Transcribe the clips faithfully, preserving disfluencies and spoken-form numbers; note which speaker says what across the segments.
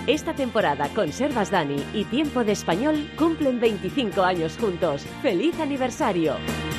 Speaker 1: Esta temporada Conservas Dani y Tiempo de Español cumplen veinticinco años juntos. ¡Feliz aniversario!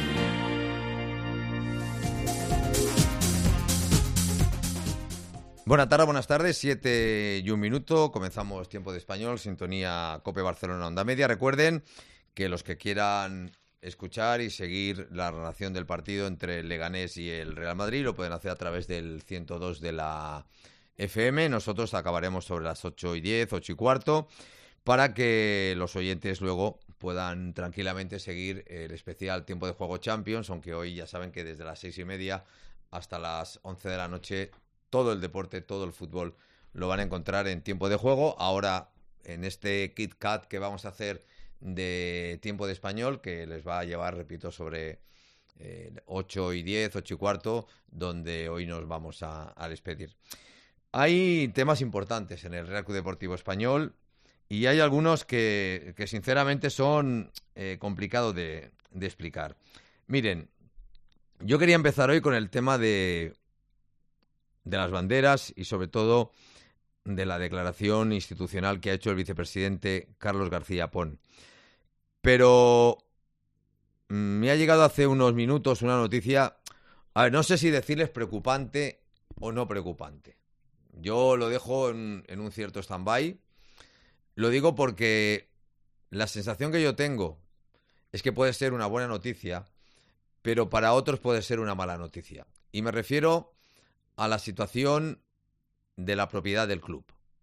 Speaker 2: Buenas tardes, buenas tardes, siete y un minuto, comenzamos Tiempo de Español, sintonía COPE Barcelona Onda Media. Recuerden que los que quieran escuchar y seguir la relación del partido entre el Leganés y el Real Madrid lo pueden hacer a través del ciento dos de la F M. Nosotros acabaremos sobre las ocho y diez, ocho y cuarto, para que los oyentes luego puedan tranquilamente seguir el especial Tiempo de Juego Champions, aunque hoy ya saben que desde las seis y media hasta las once de la noche todo el deporte, todo el fútbol lo van a encontrar en Tiempo de Juego. Ahora, en este Kit Kat que vamos a hacer de Tiempo de Español, que les va a llevar, repito, sobre eh, ocho y diez, ocho y cuarto, donde hoy nos vamos a, a despedir. Hay temas importantes en el Real Club Deportivo Español y hay algunos que, que sinceramente son eh, complicados de, de explicar. Miren, yo quería empezar hoy con el tema de... de las banderas y sobre todo de la declaración institucional que ha hecho el vicepresidente Carlos García Pón. Pero me ha llegado hace unos minutos una noticia, a ver, no sé si decirles preocupante o no preocupante. Yo lo dejo en, en un cierto stand-by. Lo digo porque la sensación que yo tengo es que puede ser una buena noticia, pero para otros puede ser una mala noticia. Y me refiero a la situación de la propiedad del club.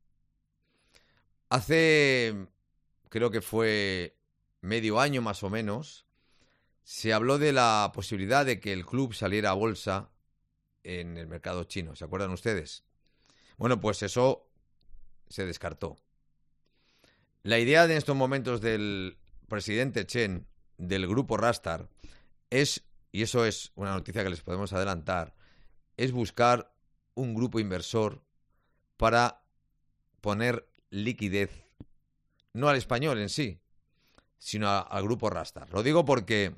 Speaker 2: Hace, creo que fue medio año más o menos, se habló de la posibilidad de que el club saliera a bolsa en el mercado chino. ¿Se acuerdan ustedes? Bueno, pues eso se descartó. La idea de estos momentos del presidente Chen, del grupo Rastar, es, y eso es una noticia que les podemos adelantar, es buscar un grupo inversor para poner liquidez, no al Español en sí, sino a, al grupo Rastar. Lo digo porque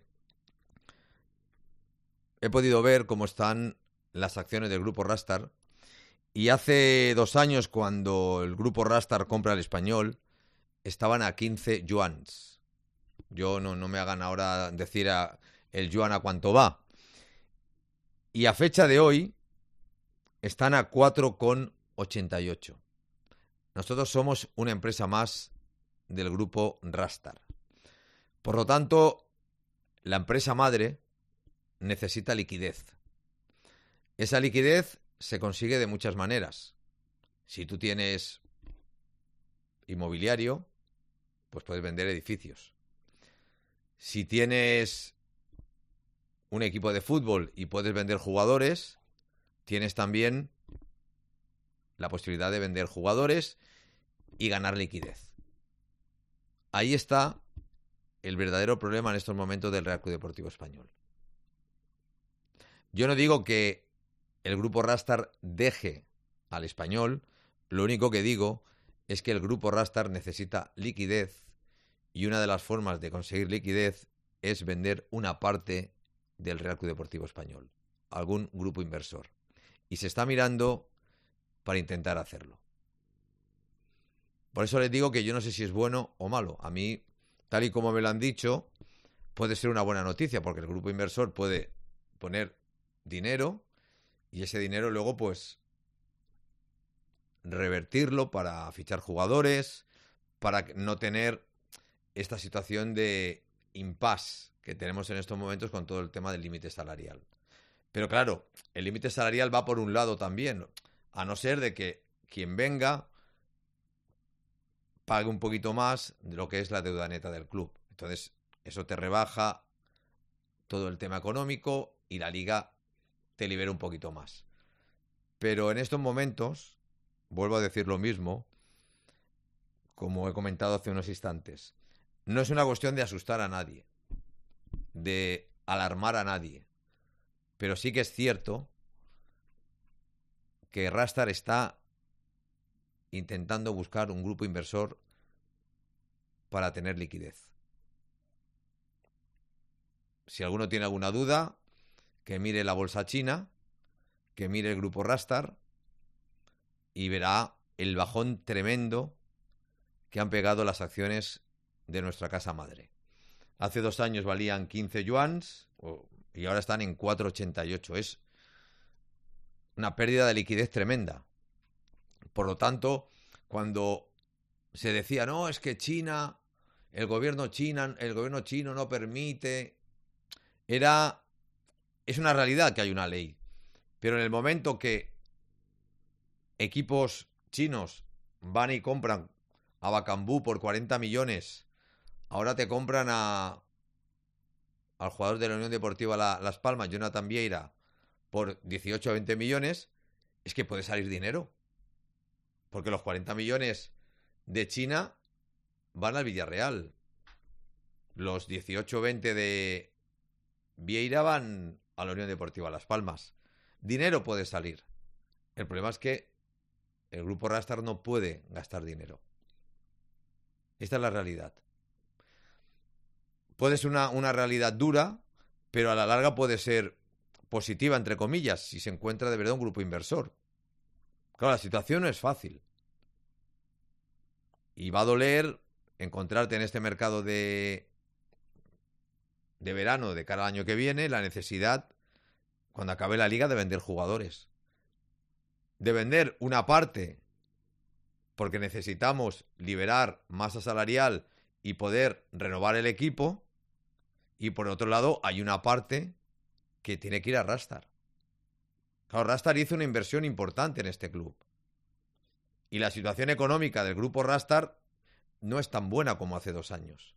Speaker 2: he podido ver cómo están las acciones del grupo Rastar y hace dos años, cuando el grupo Rastar compra al Español, estaban a quince yuans. Yo no, no me hagan ahora decir a, el yuan a cuánto va. Y a fecha de hoy están a cuatro con ochenta y ocho. Nosotros somos una empresa más del grupo Rastar. Por lo tanto, la empresa madre necesita liquidez. Esa liquidez se consigue de muchas maneras. Si tú tienes inmobiliario, pues puedes vender edificios. Si tienes un equipo de fútbol y puedes vender jugadores, tienes también la posibilidad de vender jugadores y ganar liquidez. Ahí está el verdadero problema en estos momentos del Real Club Deportivo Español. Yo no digo que el grupo Rastar deje al Español, lo único que digo es que el grupo Rastar necesita liquidez y una de las formas de conseguir liquidez es vender una parte del Real Club Deportivo Español, algún grupo inversor. Y se está mirando para intentar hacerlo. Por eso les digo que yo no sé si es bueno o malo. A mí, tal y como me lo han dicho, puede ser una buena noticia, porque el grupo inversor puede poner dinero y ese dinero luego pues revertirlo para fichar jugadores, para no tener esta situación de impasse que tenemos en estos momentos con todo el tema del límite salarial. Pero claro, el límite salarial va por un lado también, a no ser de que quien venga pague un poquito más de lo que es la deuda neta del club. Entonces, eso te rebaja todo el tema económico y la liga te libera un poquito más. Pero en estos momentos, vuelvo a decir lo mismo, como he comentado hace unos instantes, no es una cuestión de asustar a nadie, de alarmar a nadie, pero sí que es cierto que Rastar está intentando buscar un grupo inversor para tener liquidez. Si alguno tiene alguna duda, que mire la bolsa china, que mire el grupo Rastar y verá el bajón tremendo que han pegado las acciones de nuestra casa madre. Hace dos años valían quince yuans y ahora están en cuatro ochenta y ocho. Es una pérdida de liquidez tremenda. Por lo tanto, cuando se decía, no, es que China, el gobierno china, el gobierno chino no permite, era, es una realidad que hay una ley. Pero en el momento que equipos chinos van y compran a Bacambú por cuarenta millones, ahora te compran a al jugador de la Unión Deportiva La, Las Palmas, Jonathan Vieira, por dieciocho a veinte millones, es que puede salir dinero. Porque los cuarenta millones de China van al Villarreal. Los dieciocho o veinte de Vieira van a la Unión Deportiva Las Palmas. Dinero puede salir. El problema es que el grupo Rastar no puede gastar dinero. Esta es la realidad. Puede ser una, una realidad dura, pero a la larga puede ser positiva, entre comillas, si se encuentra de verdad un grupo inversor. Claro, la situación no es fácil. Y va a doler encontrarte en este mercado de, de verano de cara al año que viene la necesidad, cuando acabe la liga, de vender jugadores. De vender una parte, porque necesitamos liberar masa salarial y poder renovar el equipo. Y por otro lado, hay una parte que tiene que ir a Rastar. Claro, Rastar hizo una inversión importante en este club. Y la situación económica del grupo Rastar no es tan buena como hace dos años.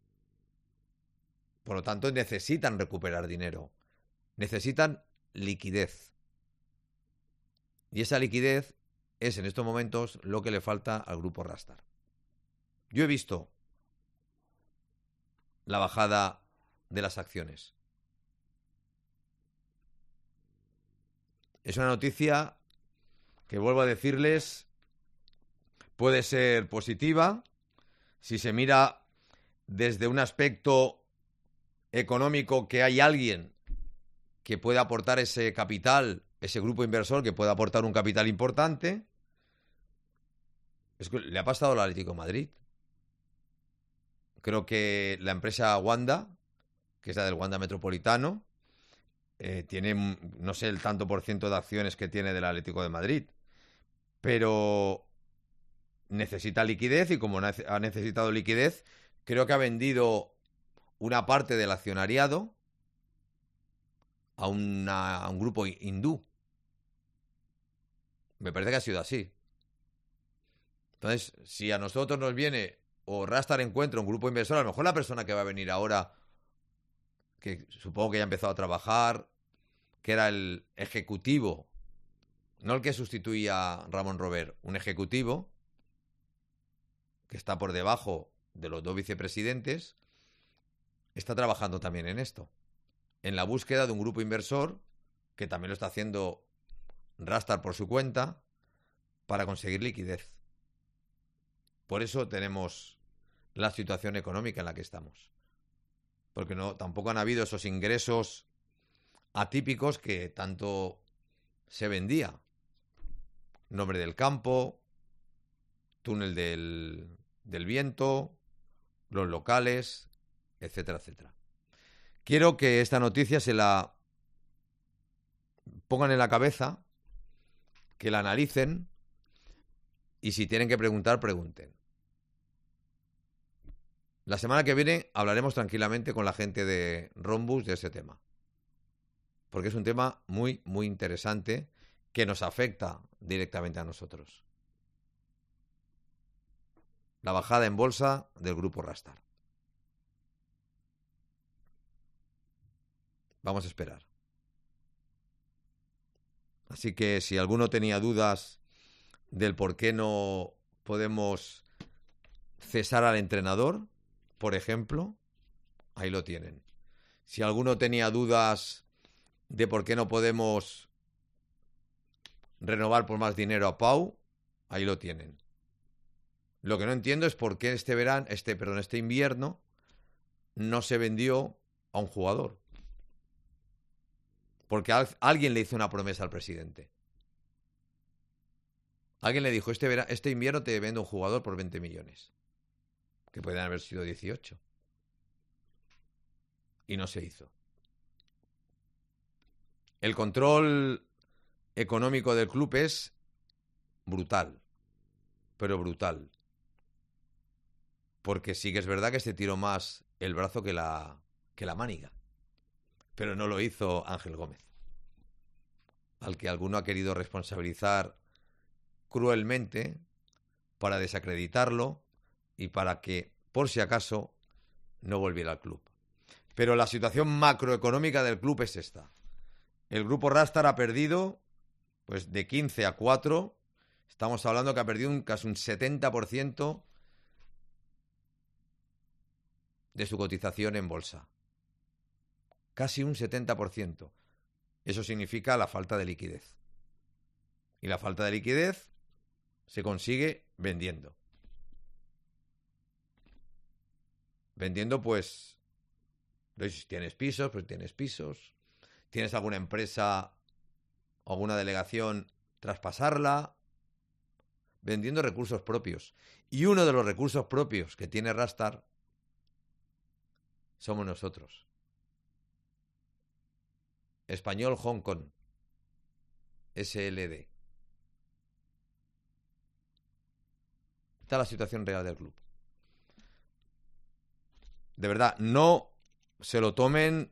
Speaker 2: Por lo tanto, necesitan recuperar dinero. Necesitan liquidez. Y esa liquidez es en estos momentos lo que le falta al grupo Rastar. Yo he visto la bajada de las acciones. Es una noticia que, vuelvo a decirles, puede ser positiva si se mira desde un aspecto económico, que hay alguien que puede aportar ese capital, ese grupo inversor que puede aportar un capital importante. Es que le ha pasado al Atlético de Madrid. Creo que la empresa Wanda, que es la del Wanda Metropolitano, eh, tiene, no sé el tanto por ciento de acciones que tiene del Atlético de Madrid, pero necesita liquidez, y como ha necesitado liquidez, creo que ha vendido una parte del accionariado a, una, a un grupo hindú. Me parece que ha sido así. Entonces, si a nosotros nos viene, o Rastar encuentra un grupo inversor, a lo mejor la persona que va a venir ahora, que supongo que ya ha empezado a trabajar, que era el ejecutivo, no el que sustituía a Ramón Robert, un ejecutivo que está por debajo de los dos vicepresidentes, está trabajando también en esto, en la búsqueda de un grupo inversor, que también lo está haciendo Rastar por su cuenta, para conseguir liquidez. Por eso tenemos la situación económica en la que estamos. Porque no, tampoco han habido esos ingresos atípicos que tanto se vendía. Nombre del campo, túnel del, del viento, los locales, etcétera, etcétera. Quiero que esta noticia se la pongan en la cabeza, que la analicen, y si tienen que preguntar, pregunten. La semana que viene hablaremos tranquilamente con la gente de Rhombus de ese tema, porque es un tema muy, muy interesante que nos afecta directamente a nosotros. La bajada en bolsa del grupo Rastar. Vamos a esperar. Así que si alguno tenía dudas del por qué no podemos cesar al entrenador, por ejemplo, ahí lo tienen. Si alguno tenía dudas de por qué no podemos renovar por más dinero a Pau, ahí lo tienen. Lo que no entiendo es por qué este verano, este, perdón, este invierno no se vendió a un jugador. Porque a alguien le hizo una promesa al presidente. Alguien le dijo, este, vera, este invierno te vendo un jugador por veinte millones. que podían haber sido dieciocho. Y no se hizo. El control económico del club es brutal, pero brutal. Porque sí que es verdad que se tiró más el brazo que la, que la mániga. Pero no lo hizo Ángel Gómez, al que alguno ha querido responsabilizar cruelmente para desacreditarlo y para que, por si acaso, no volviera al club. Pero la situación macroeconómica del club es esta. El grupo Rastar ha perdido pues de quince a cuatro. Estamos hablando que ha perdido un, casi un setenta por ciento de su cotización en bolsa. Casi un setenta por ciento. Eso significa la falta de liquidez. Y la falta de liquidez se consigue vendiendo. Vendiendo, pues, si tienes pisos, pues tienes pisos. Tienes alguna empresa o alguna delegación, traspasarla. Vendiendo recursos propios. Y uno de los recursos propios que tiene Rastar somos nosotros. Español Hong Kong. S L D. Esta es la situación real del club. De verdad, no se lo tomen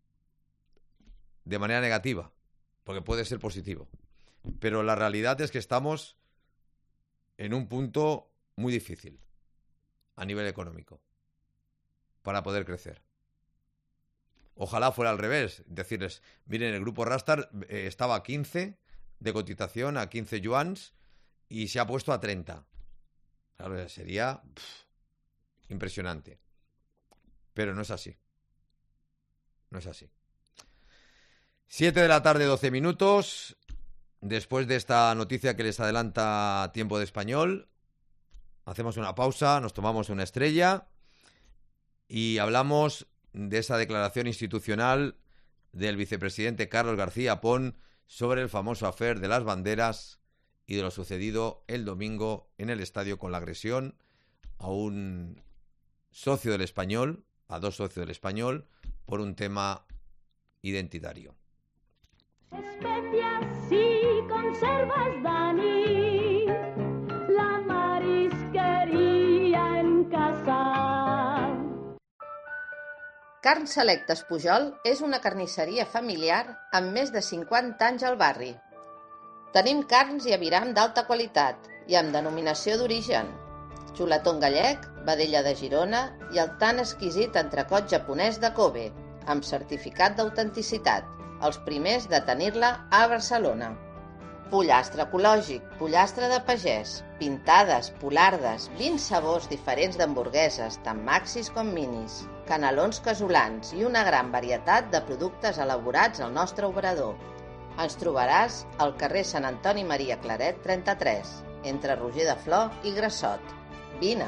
Speaker 2: de manera negativa, porque puede ser positivo. Pero la realidad es que estamos en un punto muy difícil a nivel económico para poder crecer. Ojalá fuera al revés, decirles, miren, el grupo Rastar eh, estaba a quince de cotización, a quince yuans, y se ha puesto a treinta. Claro, sería pff, impresionante. Pero no es así. No es así. siete de la tarde, doce minutos. Después de esta noticia que les adelanta Tiempo de Español, hacemos una pausa, nos tomamos una estrella y hablamos de esa declaración institucional del vicepresidente Carlos García Pon sobre el famoso affair de las banderas y de lo sucedido el domingo en el estadio con la agresión a un socio del Español, a dos socios del Español, por un tema identitario.
Speaker 3: Especias y conservas, Dani, la marisquería en casa.
Speaker 4: Carn Selectes Pujol és una carnisseria familiar amb més de cinquanta anys al barri. Tenim carns i aviram d'alta qualitat i amb denominació d'origen. Xuletón gallec, vedella de Girona i el tan exquisit entrecot japonès de Kobe, amb certificat d'autenticitat, els primers de tenir-la a Barcelona. Pollastre ecològic, pollastre de pagès, pintades, polardes, vint sabors diferents d'hamburgueses, tant maxis com minis, canelons casolans i una gran varietat de productes elaborats al nostre obrador. Ens trobaràs al carrer Sant Antoni Maria Claret trenta-tres, entre Roger de Flor i Grassot. Vine!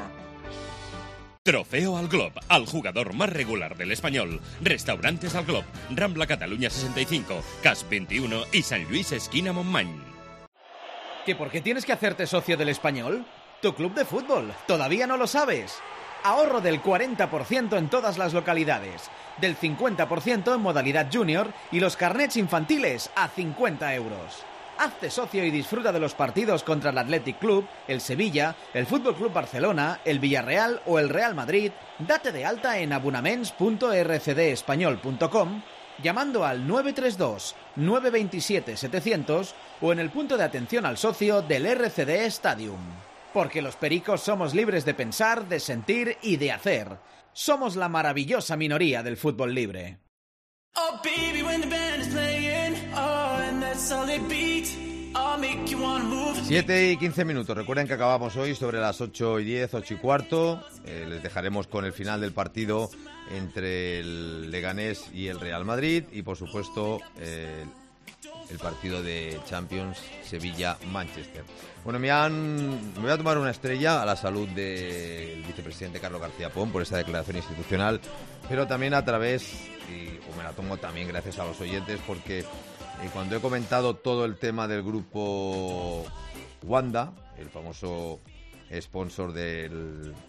Speaker 5: Trofeo al Glob, al jugador más regular del Español. Restaurantes al Glob, Rambla Cataluña sesenta y cinco, Cas veintiuno y San Luis esquina Montmany.
Speaker 6: ¿Que por qué tienes que hacerte socio del Español? Tu club de fútbol, ¿todavía no lo sabes? Ahorro del cuarenta por ciento en todas las localidades, del cincuenta por ciento en modalidad junior y los carnets infantiles a cincuenta euros. Hazte socio y disfruta de los partidos contra el Athletic Club, el Sevilla, el Fútbol Club Barcelona, el Villarreal o el Real Madrid. Date de alta en abonaments punto r c d español punto com llamando al nueve tres dos, nueve dos siete, setecientos o en el punto de atención al socio del R C D Stadium. Porque los pericos somos libres de pensar, de sentir y de hacer. Somos la maravillosa minoría del fútbol libre.
Speaker 7: Oh, baby, when the band is playing, oh, and that solid beat, I'll make you wanna move.
Speaker 2: siete y quince minutos. Recuerden que acabamos hoy sobre las ocho y diez, ocho y cuarto. Eh, les dejaremos con el final del partido entre el Leganés y el Real Madrid. Y, por supuesto, eh, el partido de Champions Sevilla-Manchester. Bueno, me, han, me voy a tomar una estrella a la salud del vicepresidente Carlos García Pon por esa declaración institucional, pero también a través, y, o me la tomo también gracias a los oyentes, porque eh, cuando he comentado todo el tema del grupo Wanda, el famoso sponsor del,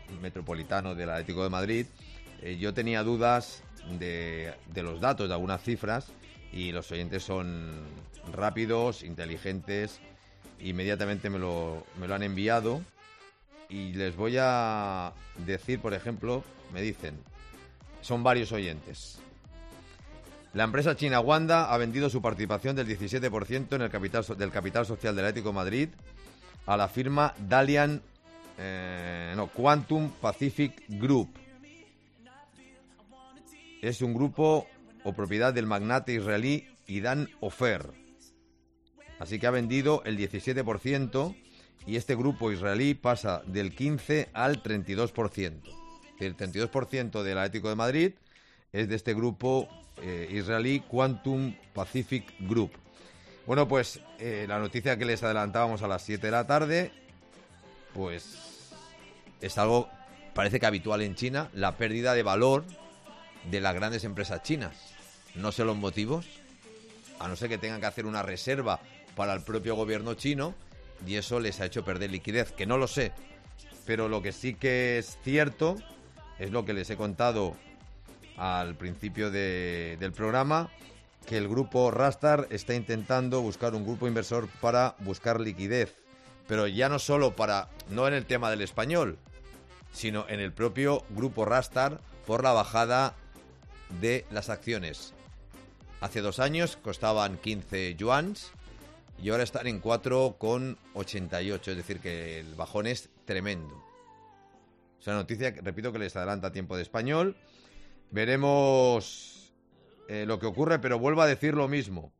Speaker 2: metropolitano del Atlético de Madrid, eh, yo tenía dudas de, de los datos, de algunas cifras, y los oyentes son rápidos, inteligentes, inmediatamente me lo, me lo han enviado, y les voy a decir, por ejemplo, me dicen, son varios oyentes. La empresa china Wanda ha vendido su participación del diecisiete por ciento en el capital, del capital social del Atlético de Madrid a la firma Dalian, eh, no, Quantum Pacific Group. Es un grupo o propiedad del magnate israelí Idan Ofer. Así que ha vendido el diecisiete por ciento y este grupo israelí pasa del quince al treinta y dos por ciento. El treinta y dos por ciento del Atlético de Madrid es de este grupo eh, israelí Quantum Pacific Group. Bueno, pues eh, la noticia que les adelantábamos a las siete de la tarde, pues es algo, parece que habitual en China, la pérdida de valor de las grandes empresas chinas. No sé los motivos, a no ser que tengan que hacer una reserva para el propio gobierno chino, y eso les ha hecho perder liquidez, que no lo sé. Pero lo que sí que es cierto es lo que les he contado al principio de, del programa, que el grupo Rastar está intentando buscar un grupo inversor para buscar liquidez, pero ya no solo para, no en el tema del Español, sino en el propio grupo Rastar por la bajada de las acciones. Hace dos años costaban quince yuans y ahora están en cuatro con ochenta y ocho, es decir, que el bajón es tremendo. Es una noticia, repito, que les adelanta a Tiempo de Español. Veremos eh, lo que ocurre, pero vuelvo a decir lo mismo.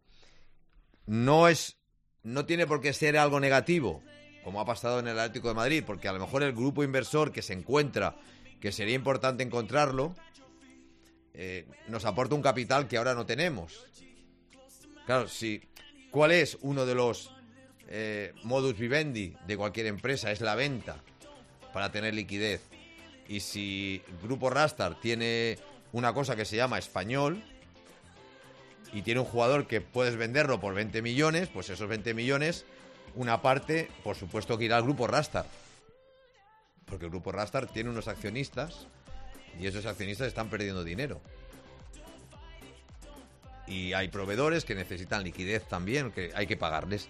Speaker 2: No es, no tiene por qué ser algo negativo, como ha pasado en el Atlético de Madrid, porque a lo mejor el grupo inversor que se encuentra, que sería importante encontrarlo, eh, nos aporta un capital que ahora no tenemos. Claro, si, ¿cuál es uno de los eh, modus vivendi de cualquier empresa? Es la venta para tener liquidez. Y si Grupo Rastar tiene una cosa que se llama Español y tiene un jugador que puedes venderlo por veinte millones, pues esos veinte millones, una parte, por supuesto, que irá al Grupo Rastar. Porque el Grupo Rastar tiene unos accionistas y esos accionistas están perdiendo dinero. Y hay proveedores que necesitan liquidez también, que hay que pagarles.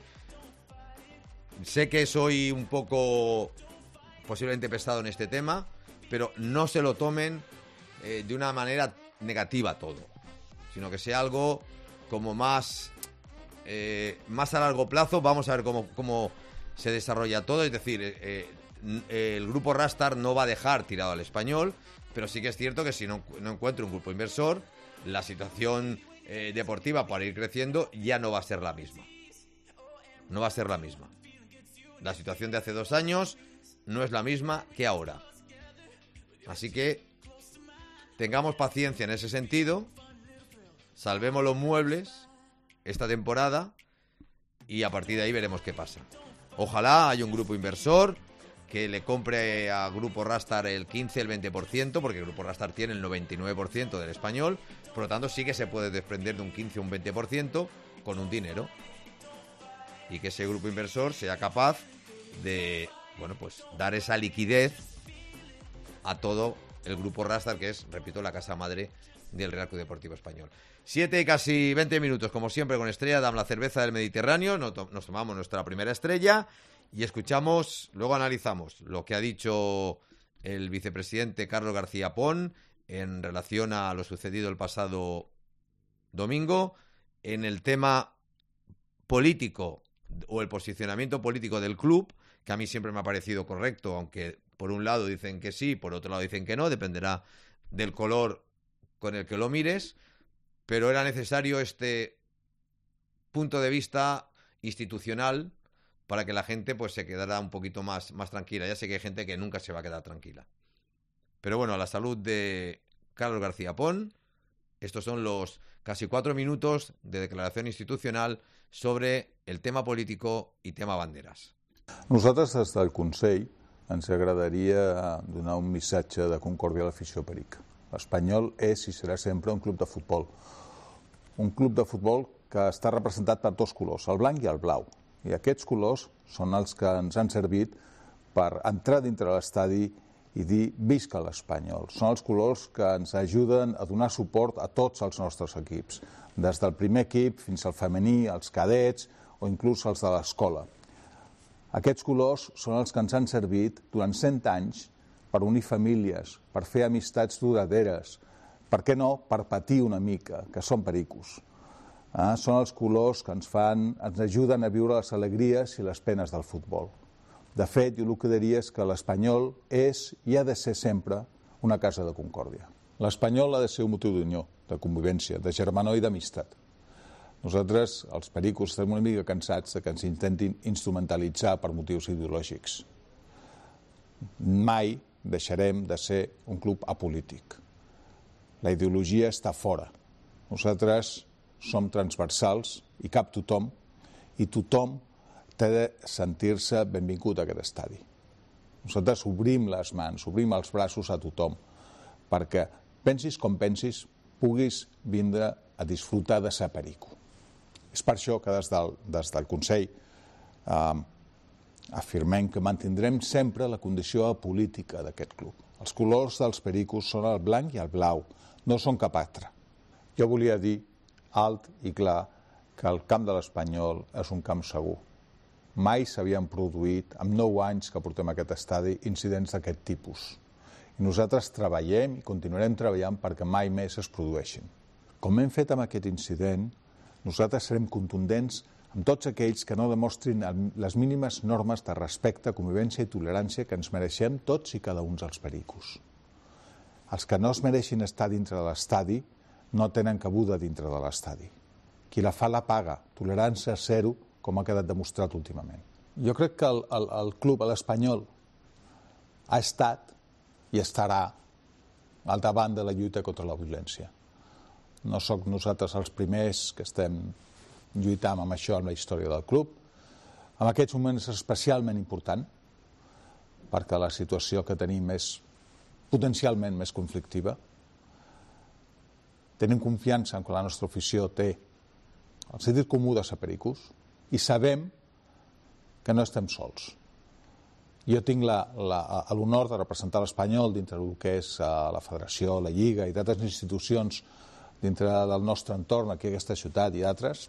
Speaker 2: Sé que soy un poco posiblemente pesado en este tema, pero no se lo tomen eh, de una manera negativa todo, sino que sea algo como más, eh, más a largo plazo. Vamos a ver cómo, cómo se desarrolla todo. Es decir, eh, eh, el grupo Rastar no va a dejar tirado al Español, pero sí que es cierto que si no, no encuentra un grupo inversor, la situación eh, deportiva para ir creciendo ya no va a ser la misma. No va a ser la misma. La situación de hace dos años no es la misma que ahora. Así que tengamos paciencia en ese sentido, salvemos los muebles esta temporada y a partir de ahí veremos qué pasa. Ojalá haya un grupo inversor que le compre a Grupo Rastar el quince, el veinte por ciento, porque el Grupo Rastar tiene el noventa y nueve por ciento del Español, por lo tanto sí que se puede desprender de un quince o un veinte por ciento con un dinero. Y que ese grupo inversor sea capaz de, bueno, pues dar esa liquidez a todo el Grupo Rastar, que es, repito, la casa madre del Real Club Deportivo Español. Siete y casi veinte minutos, como siempre, con Estrella Damm, la cerveza del Mediterráneo. Nos, to- nos tomamos nuestra primera estrella y escuchamos, luego analizamos lo que ha dicho el vicepresidente Carlos García Pon en relación a lo sucedido el pasado domingo en el tema político o el posicionamiento político del club, que a mí siempre me ha parecido correcto, aunque por un lado dicen que sí, por otro lado dicen que no, dependerá del color con el que lo mires, pero era necesario este punto de vista institucional para que la gente pues se quedara un poquito más, más tranquila. Ya sé que hay gente que nunca se va a quedar tranquila. Pero bueno, a la salud de Carlos García Pon, estos son los casi cuatro minutos de declaración institucional sobre el tema político i tema banderes.
Speaker 8: Nosaltres, des del Consell, ens agradaria donar un missatge de concòrdia a l'afició perica. L'Espanyol és i serà sempre un club de futbol. Un club de futbol que està representat per dos colors, el blanc i el blau. I aquests colors són els que ens han servit per entrar dintre l'estadi i dir visca l'Espanyol. Són els colors que ens ajuden a donar suport a tots els nostres equips, des del primer equip fins al femení, als cadets o inclús els de l'escola. Aquests colors són els que ens han servit durant cent anys per unir famílies, per fer amistats duraderes, per què no, per patir una mica, que són pericos. Eh? Són els colors que ens fan, ens ajuden a viure les alegries i les penes del futbol. De fet, jo el que diria és que l'Espanyol és i ha de ser sempre una casa de concòrdia. L'Espanyol ha de ser un motiu d'unió, de convivència, de germanor i d'amistat. Nosaltres, els pericos, estem una mica cansats de que ens intentin instrumentalitzar per motius ideològics. Mai deixarem de ser un club apolític. La ideologia està fora. Nosaltres som transversals i cap tothom, i tothom té de sentir-se benvingut a aquest estadi. Nosaltres obrim les mans, obrim els braços a tothom, perquè pensis com pensis, puguis vindre a disfrutar de ser perico. És per això que des del, des del Consell eh, afirmem que mantindrem sempre la condició política d'aquest club. Els colors dels pericos són el blanc i el blau, no són cap altre. Jo volia dir alt i clar que el camp de l'Espanyol és un camp segur. Mai s'havien produït, en nou anys que portem aquest estadi, incidents d'aquest tipus. I nosaltres treballem i continuarem treballant perquè mai més es produeixin. Com hem fet amb aquest incident, nosaltres serem contundents amb tots aquells que no demostrin les mínimes normes de respecte, convivència i tolerància que ens mereixem tots i cada un dels pericos. Els que no es mereixin estar dintre de l'estadi no tenen cabuda dintre de l'estadi. Qui la fa la paga, tolerància zero, com ha quedat demostrat últimament. Jo crec que el, el, el club, l'Espanyol, ha estat i estarà al davant de la lluita contra la violència. No som nosaltres els primers que estem lluitant amb això en la història del club. En aquests moments és especialment important perquè la situació que tenim és potencialment més conflictiva. Tenim confiança en que la nostra afició té el sentit comú de ser pericos i sabem que no estem sols. Jo tinc l'honor de representar l'Espanyol dintre del que és la Federació, la Lliga i d'altres institucions dintre del nostre entorn, aquí a aquesta ciutat i d'altres,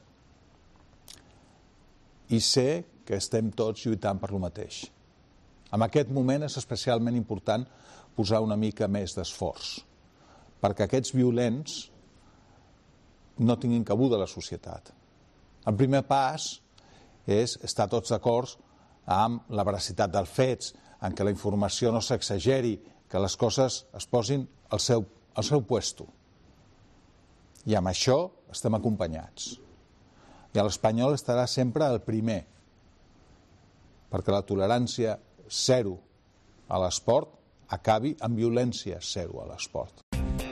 Speaker 8: i sé que estem tots lluitant per lo mateix. En aquest moment és especialment important posar una mica més d'esforç, perquè aquests violents no tinguin cabuda a la societat. El primer pas és estar tots d'acord amb la veracitat dels fets, en què la informació no s'exageri, que les coses es posin al seu, al seu puesto. I amb això estem acompanyats. I l'Espanyol estarà sempre el primer, perquè la tolerància zero a l'esport acabi amb violència zero a l'esport.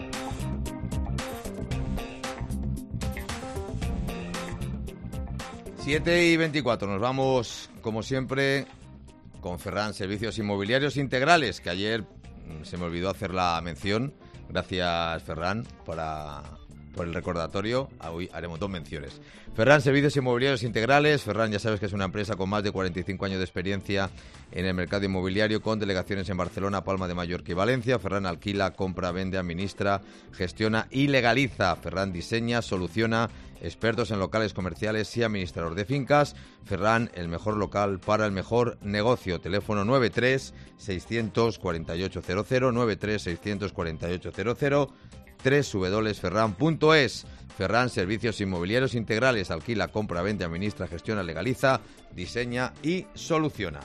Speaker 2: siete y veinticuatro, nos vamos, como siempre, con Ferran Servicios Inmobiliarios Integrales, que ayer se me olvidó hacer la mención. Gracias, Ferran, para, por el recordatorio. Hoy haremos dos menciones. Ferran Servicios Inmobiliarios Integrales. Ferran, ya sabes que es una empresa con más de cuarenta y cinco años de experiencia en el mercado inmobiliario, con delegaciones en Barcelona, Palma de Mallorca y Valencia. Ferran alquila, compra, vende, administra, gestiona y legaliza. Ferran diseña, soluciona, expertos en locales comerciales y administrador de fincas. Ferran, el mejor local para el mejor negocio. Teléfono nueve tres seis cuatro ocho cero cero, nueve tres seis cuatro ocho cero cero, doble u doble u doble u punto ferran punto es. Ferran Servicios Inmobiliarios Integrales. Alquila, compra, vende, administra, gestiona, legaliza, diseña y soluciona.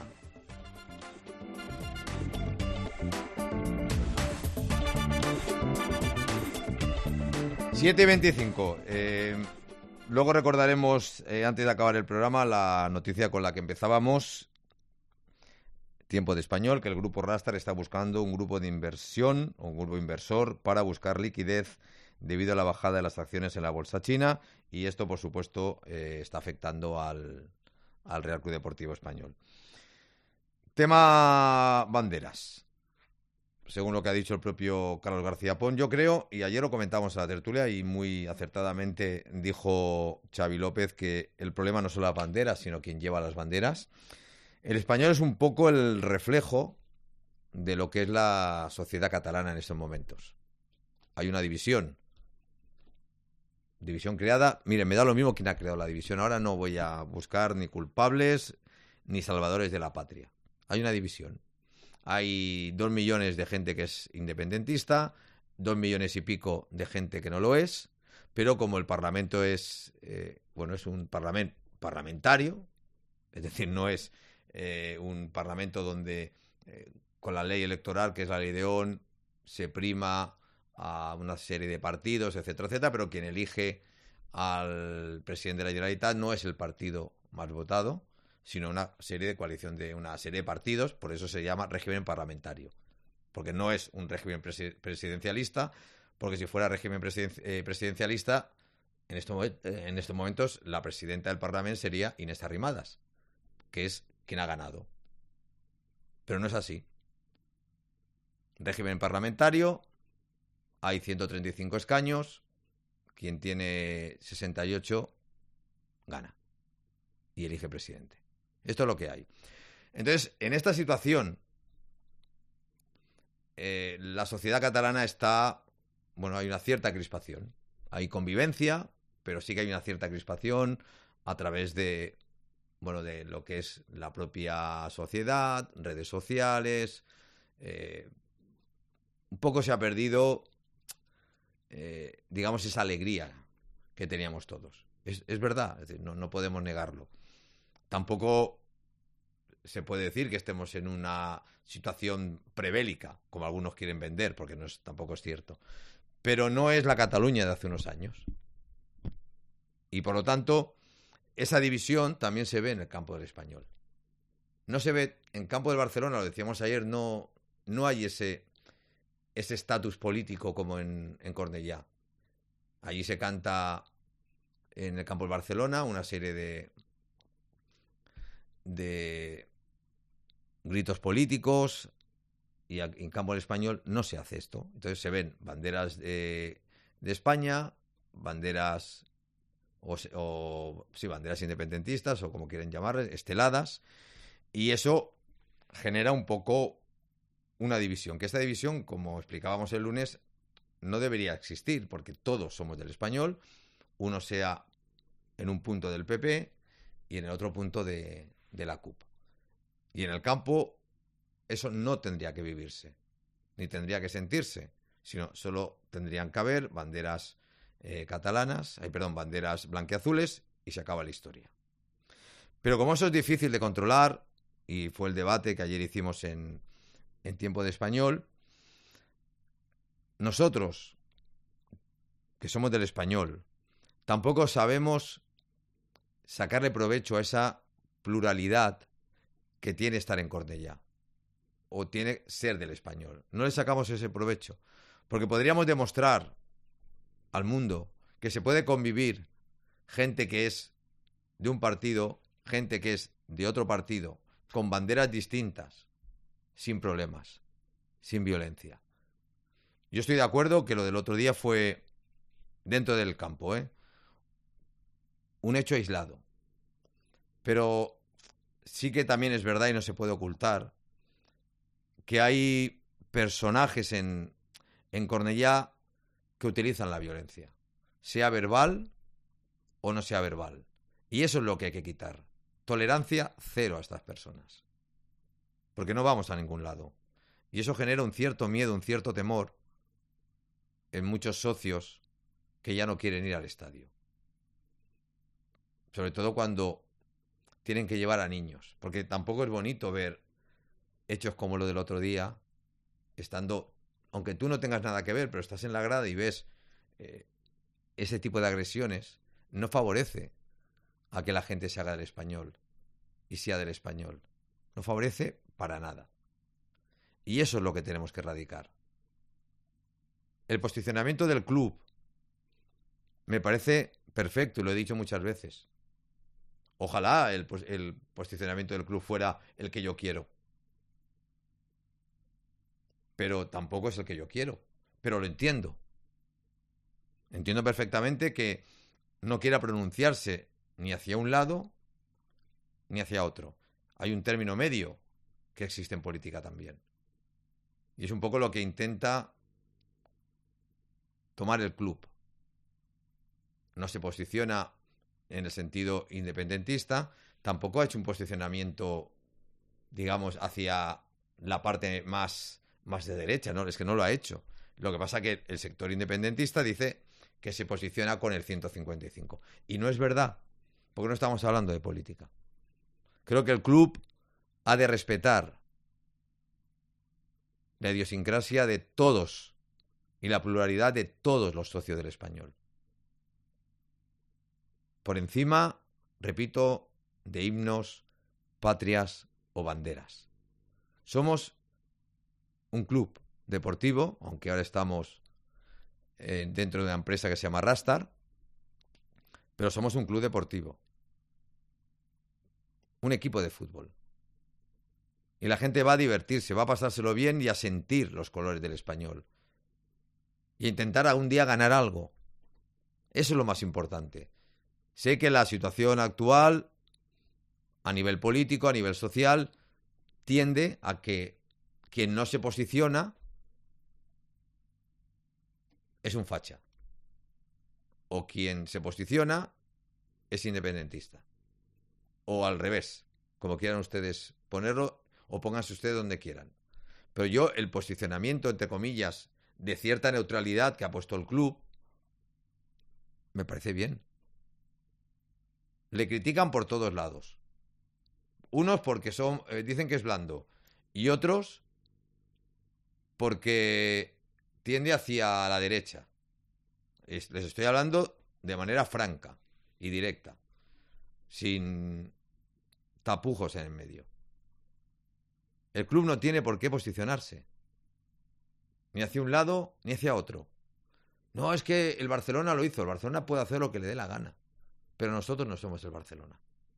Speaker 2: siete y veinticinco. Eh, luego recordaremos, eh, antes de acabar el programa, la noticia con la que empezábamos. Tiempo de Español, que el grupo Rastar está buscando un grupo de inversión, un grupo inversor, para buscar liquidez debido a la bajada de las acciones en la bolsa china, y esto, por supuesto, eh, está afectando al, al Real Club Deportivo Español. Tema banderas. Según lo que ha dicho el propio Carlos García Pons, yo creo, y ayer lo comentamos en la tertulia y muy acertadamente dijo Xavi López, que el problema no son las banderas, sino quien lleva las banderas. El Español es un poco el reflejo de lo que es la sociedad catalana en estos momentos. Hay una división. División creada. Miren, me da lo mismo quién ha creado la división. Ahora no voy a buscar ni culpables ni salvadores de la patria. Hay una división. Hay dos millones de gente que es independentista, dos millones y pico de gente que no lo es, pero como el Parlamento es, eh, bueno, es un parlament, parlamentario, es decir, no es eh, un Parlamento donde eh, con la ley electoral, que es la ley de O N, se prima a una serie de partidos, etcétera, etcétera, pero quien elige al presidente de la Generalitat no es el partido más votado, sino una serie de coalición de una serie de partidos, por eso se llama régimen parlamentario, porque no es un régimen presi- presidencialista, porque si fuera régimen presiden- eh, presidencialista, en estos, en estos momentos la presidenta del Parlamento sería Inés Arrimadas, que es quien ha ganado. Pero no es así. Régimen parlamentario, hay ciento treinta y cinco escaños, quien tiene sesenta y ocho gana y elige presidente. Esto es lo que hay. Entonces, en esta situación, eh, la sociedad catalana está, bueno, hay una cierta crispación. Hay convivencia, pero sí que hay una cierta crispación a través de, bueno, de lo que es la propia sociedad, redes sociales. Eh, un poco se ha perdido, eh, digamos, esa alegría que teníamos todos. Es, es verdad, es decir, no, no podemos negarlo. Tampoco se puede decir que estemos en una situación prebélica, como algunos quieren vender, porque no es, tampoco es cierto. Pero no es la Cataluña de hace unos años. Y por lo tanto, esa división también se ve en el campo del Español. No se ve en el campo del Barcelona, lo decíamos ayer, no, no hay ese ese estatus político como en, en Cornellá. Allí se canta en el campo del Barcelona una serie de de gritos políticos, y en campo del Español no se hace esto. Entonces se ven banderas de, de España, banderas o, o sí, banderas independentistas o como quieren llamarles, esteladas, y eso genera un poco una división, que esta división, como explicábamos el lunes, no debería existir, porque todos somos del Español, uno sea en un punto del P P y en el otro punto de, de la C U P. Y en el campo eso no tendría que vivirse, ni tendría que sentirse, sino solo tendrían que haber banderas eh, catalanas, ay, perdón, banderas blanqueazules, y se acaba la historia. Pero como eso es difícil de controlar, y fue el debate que ayer hicimos en, en Tiempo de Español, nosotros, que somos del Español, tampoco sabemos sacarle provecho a esa pluralidad que tiene estar en Cornellá, o tiene ser del Español. No le sacamos ese provecho, porque podríamos demostrar al mundo que se puede convivir gente que es de un partido, gente que es de otro partido, con banderas distintas, sin problemas, sin violencia. Yo estoy de acuerdo que lo del otro día fue dentro del campo, ¿eh? Un hecho aislado. Pero sí que también es verdad, y no se puede ocultar, que hay personajes en, en Cornellá que utilizan la violencia, sea verbal o no sea verbal. Y eso es lo que hay que quitar. Tolerancia cero a estas personas, porque no vamos a ningún lado. Y eso genera un cierto miedo, un cierto temor en muchos socios que ya no quieren ir al estadio. Sobre todo cuando tienen que llevar a niños, porque tampoco es bonito ver hechos como lo del otro día, estando, aunque tú no tengas nada que ver, pero estás en la grada y ves eh, ese tipo de agresiones, no favorece a que la gente se haga del Español y sea del Español. No favorece para nada. Y eso es lo que tenemos que erradicar. El posicionamiento del club me parece perfecto, y lo he dicho muchas veces. Ojalá el, el posicionamiento del club fuera el que yo quiero. Pero tampoco es el que yo quiero. Pero lo entiendo. Entiendo perfectamente que no quiera pronunciarse ni hacia un lado ni hacia otro. Hay un término medio que existe en política también. Y es un poco lo que intenta tomar el club. No se posiciona en el sentido independentista, tampoco ha hecho un posicionamiento, digamos, hacia la parte más, más de derecha, ¿no? Es que no lo ha hecho. Lo que pasa es que el sector independentista dice que se posiciona con el ciento cincuenta y cinco. Y no es verdad, porque no estamos hablando de política. Creo que el club ha de respetar la idiosincrasia de todos y la pluralidad de todos los socios del Español. Por encima, repito, de himnos, patrias o banderas. Somos un club deportivo, aunque ahora estamos eh, dentro de una empresa que se llama Rastar, pero somos un club deportivo. Un equipo de fútbol. Y la gente va a divertirse, va a pasárselo bien y a sentir los colores del Español. Y a intentar algún día ganar algo. Eso es lo más importante. Sé que la situación actual, a nivel político, a nivel social, tiende a que quien no se posiciona es un facha. O quien se posiciona es independentista. O al revés, como quieran ustedes ponerlo, o pónganse ustedes donde quieran. Pero yo, el posicionamiento, entre comillas, de cierta neutralidad que ha puesto el club, me parece bien. Le critican por todos lados. Unos porque son eh, dicen que es blando, y otros porque tiende hacia la derecha. Es, les estoy hablando de manera franca y directa, sin tapujos en el medio. El club no tiene por qué posicionarse, ni hacia un lado ni hacia otro. No, es que el Barcelona lo hizo. El Barcelona puede hacer lo que le dé la gana, pero nosotros no somos el Barcelona.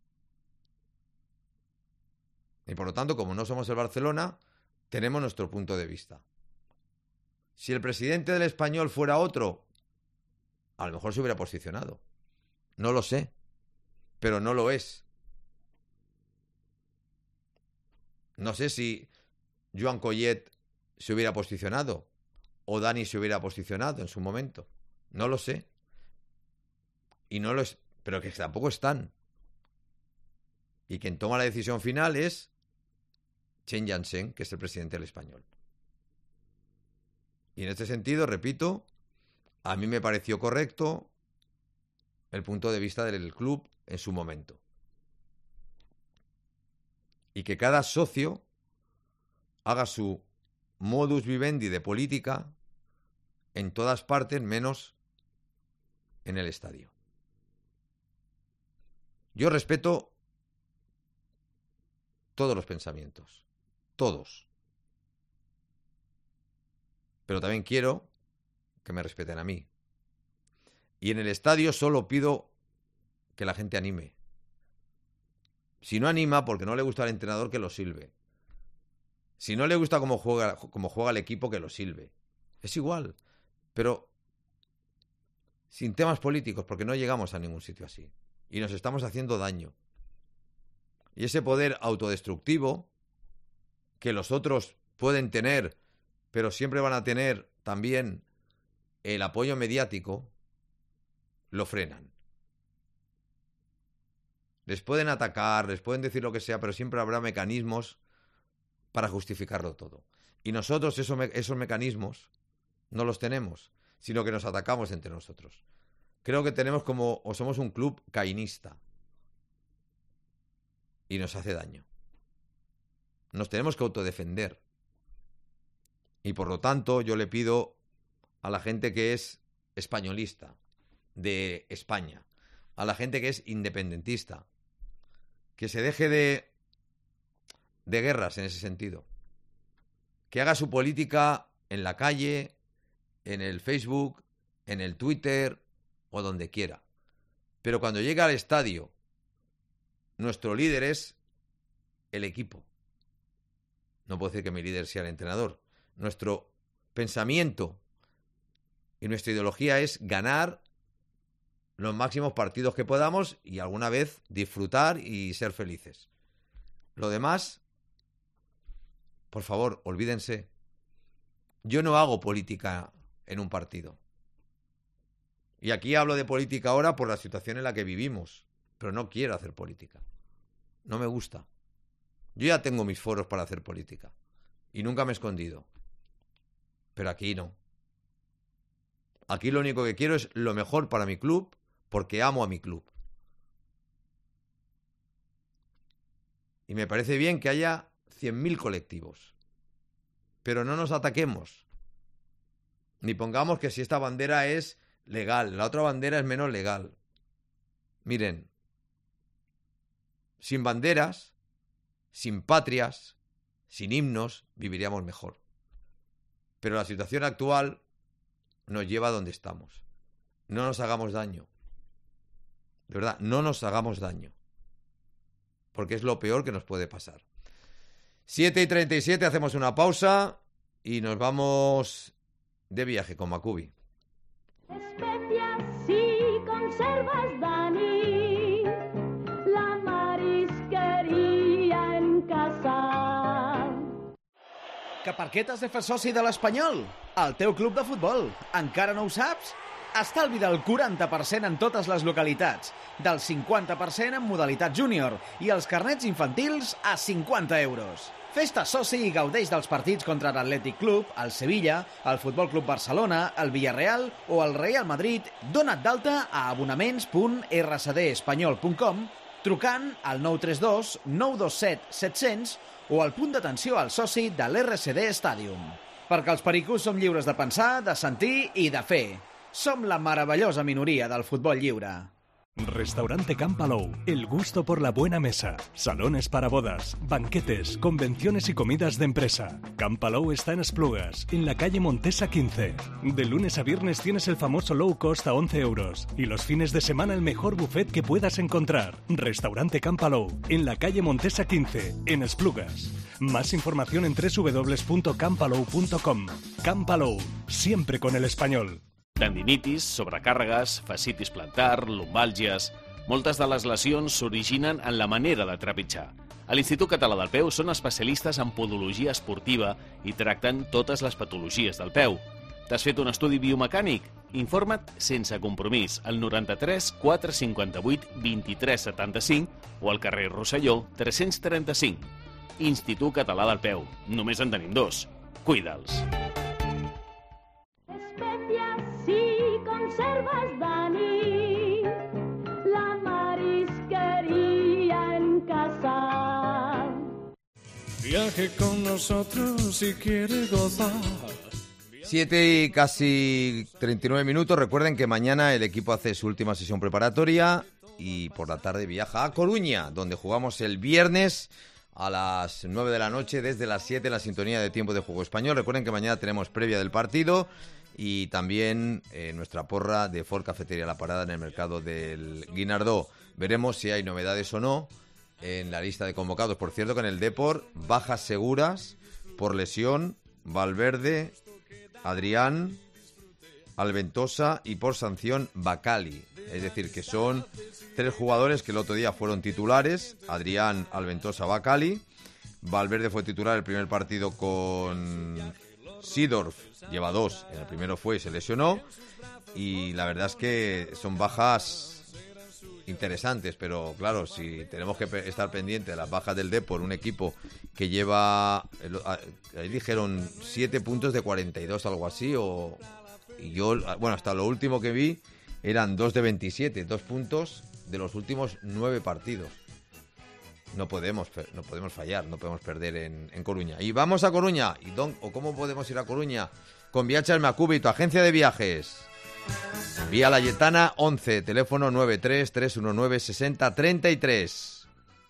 Speaker 2: Y por lo tanto, como no somos el Barcelona, tenemos nuestro punto de vista. Si el presidente del Español fuera otro, a lo mejor se hubiera posicionado. No lo sé, pero no lo es. No sé si Joan Collet se hubiera posicionado o Dani se hubiera posicionado en su momento. No lo sé. Y no lo es, pero que tampoco están. Y quien toma la decisión final es Chen Yansheng, que es el presidente del Español. Y en este sentido, repito, a mí me pareció correcto el punto de vista del club en su momento. Y que cada socio haga su modus vivendi de política en todas partes, menos en el estadio. Yo respeto todos los pensamientos, todos. Pero también quiero que me respeten a mí. Y en el estadio solo pido que la gente anime. Si no anima porque no le gusta al entrenador, que lo silbe. Si no le gusta cómo juega, cómo juega el equipo, que lo silbe. Es igual. Pero sin temas políticos, porque no llegamos a ningún sitio así. Y nos estamos haciendo daño. Y ese poder autodestructivo que los otros pueden tener, pero siempre van a tener también el apoyo mediático, lo frenan. Les pueden atacar, les pueden decir lo que sea, pero siempre habrá mecanismos para justificarlo todo. Y nosotros esos, me- esos mecanismos no los tenemos, sino que nos atacamos entre nosotros. Creo que tenemos como, o somos un club cainista. Y nos hace daño. Nos tenemos que autodefender. Y por lo tanto, yo le pido a la gente que es españolista, de España, a la gente que es independentista, que se deje de, de guerras en ese sentido. Que haga su política en la calle, en el Facebook, en el Twitter o donde quiera. Pero cuando llega al estadio, nuestro líder es el equipo. No puedo decir que mi líder sea el entrenador. Nuestro pensamiento y nuestra ideología es ganar los máximos partidos que podamos y alguna vez disfrutar y ser felices. Lo demás, por favor, olvídense. Yo no hago política en un partido. Y aquí hablo de política ahora por la situación en la que vivimos, pero no quiero hacer política. No me gusta. Yo ya tengo mis foros para hacer política y nunca me he escondido. Pero aquí no. Aquí lo único que quiero es lo mejor para mi club, porque amo a mi club. Y me parece bien que haya cien mil colectivos. Pero no nos ataquemos. Ni pongamos que si esta bandera es legal, la otra bandera es menos legal. Miren, sin banderas, sin patrias, sin himnos, viviríamos mejor. Pero la situación actual nos lleva a donde estamos. No nos hagamos daño. De verdad, no nos hagamos daño. Porque es lo peor que nos puede pasar. siete y treinta y siete, hacemos una pausa y nos vamos de viaje con Macubi.
Speaker 3: Especias y conservas, Dani, la marisqueria en casa.
Speaker 6: Que per què t'has de fer soci de l'Espanyol? El teu club de futbol. Encara no ho saps? Estalvi del quaranta per cent en totes les localitats, del cinquanta per cent en modalitat júnior i els carnets infantils a cinquanta euros. Fes-te soci i gaudeix dels partits contra l'Atlètic Club, el Sevilla, el Futbol Club Barcelona, el Villarreal o el Real Madrid. Dona't d'alta a abonaments punt erre ce de espanyol punt com trucant al nou tres dos nou dos set set cents o al punt d'atenció al soci de l'erre ce de Stadium. Perquè els pericos som lliures de pensar, de sentir i de fer. Som la maravillosa minoria del futbol lliure.
Speaker 9: Restaurante Campalou, el gusto por la buena mesa. Salones para bodas, banquetes, convenciones y comidas de empresa. Campalou está en Esplugas, en la calle Montesa quince. De lunes a viernes tienes el famoso low cost a once euros. Y los fines de semana el mejor buffet que puedas encontrar. Restaurante Campalou, en la calle Montesa quince, en Esplugas. Más información en doble u doble u doble u punto campalou punto com. Campalou, siempre con el español.
Speaker 10: Tendinitis, sobrecàrregues, fascitis plantar, lumbàlgies... Moltes de les lesions s'originen en la manera de trepitjar. A l'Institut Català del Peu són especialistes en podologia esportiva i tracten totes les patologies del peu. T'has fet un estudi biomecànic? Informa't sense compromís al noranta-tres quatre cinquanta-vuit vint-i-tres setanta-cinc o al carrer Rosselló tres-cents trenta-cinc. Institut Català del Peu. Només en tenim dos. Cuida'ls.
Speaker 3: Conservas, Dani, la marisquería en casa.
Speaker 7: Viaje con nosotros si quiere gozar.
Speaker 2: siete y casi treinta y nueve minutos. Recuerden que mañana el equipo hace su última sesión preparatoria y por la tarde viaja a Coruña, donde jugamos el viernes a las nueve de la noche, desde las siete en la sintonía de Tiempo de Juego Español. Recuerden que mañana tenemos previa del partido y también eh, nuestra porra de Ford Cafetería La Parada en el mercado del Guinardó. Veremos si hay novedades o no en la lista de convocados. Por cierto, que en el Depor, bajas seguras por lesión: Valverde, Adrián, Alventosa y por sanción Bacali. Es decir, que son tres jugadores que el otro día fueron titulares: Adrián, Alventosa, Bacali. Valverde fue titular el primer partido con Seedorf, lleva dos, en el primero fue y se lesionó. Y la verdad es que son bajas interesantes, pero claro, si tenemos que estar pendientes de las bajas del Depor, un equipo que lleva, ahí dijeron siete puntos de cuarenta y dos, algo así, o y yo, bueno, hasta lo último que vi eran dos de veintisiete, dos puntos de los últimos nueve partidos. No podemos, no podemos fallar, no podemos perder en, en Coruña. Y vamos a Coruña. ¿Y don, o cómo podemos ir a Coruña? Con Viajes Macubi, tu agencia de viajes. Vía Layetana once, teléfono nueve tres tres uno nueve seis cero tres tres.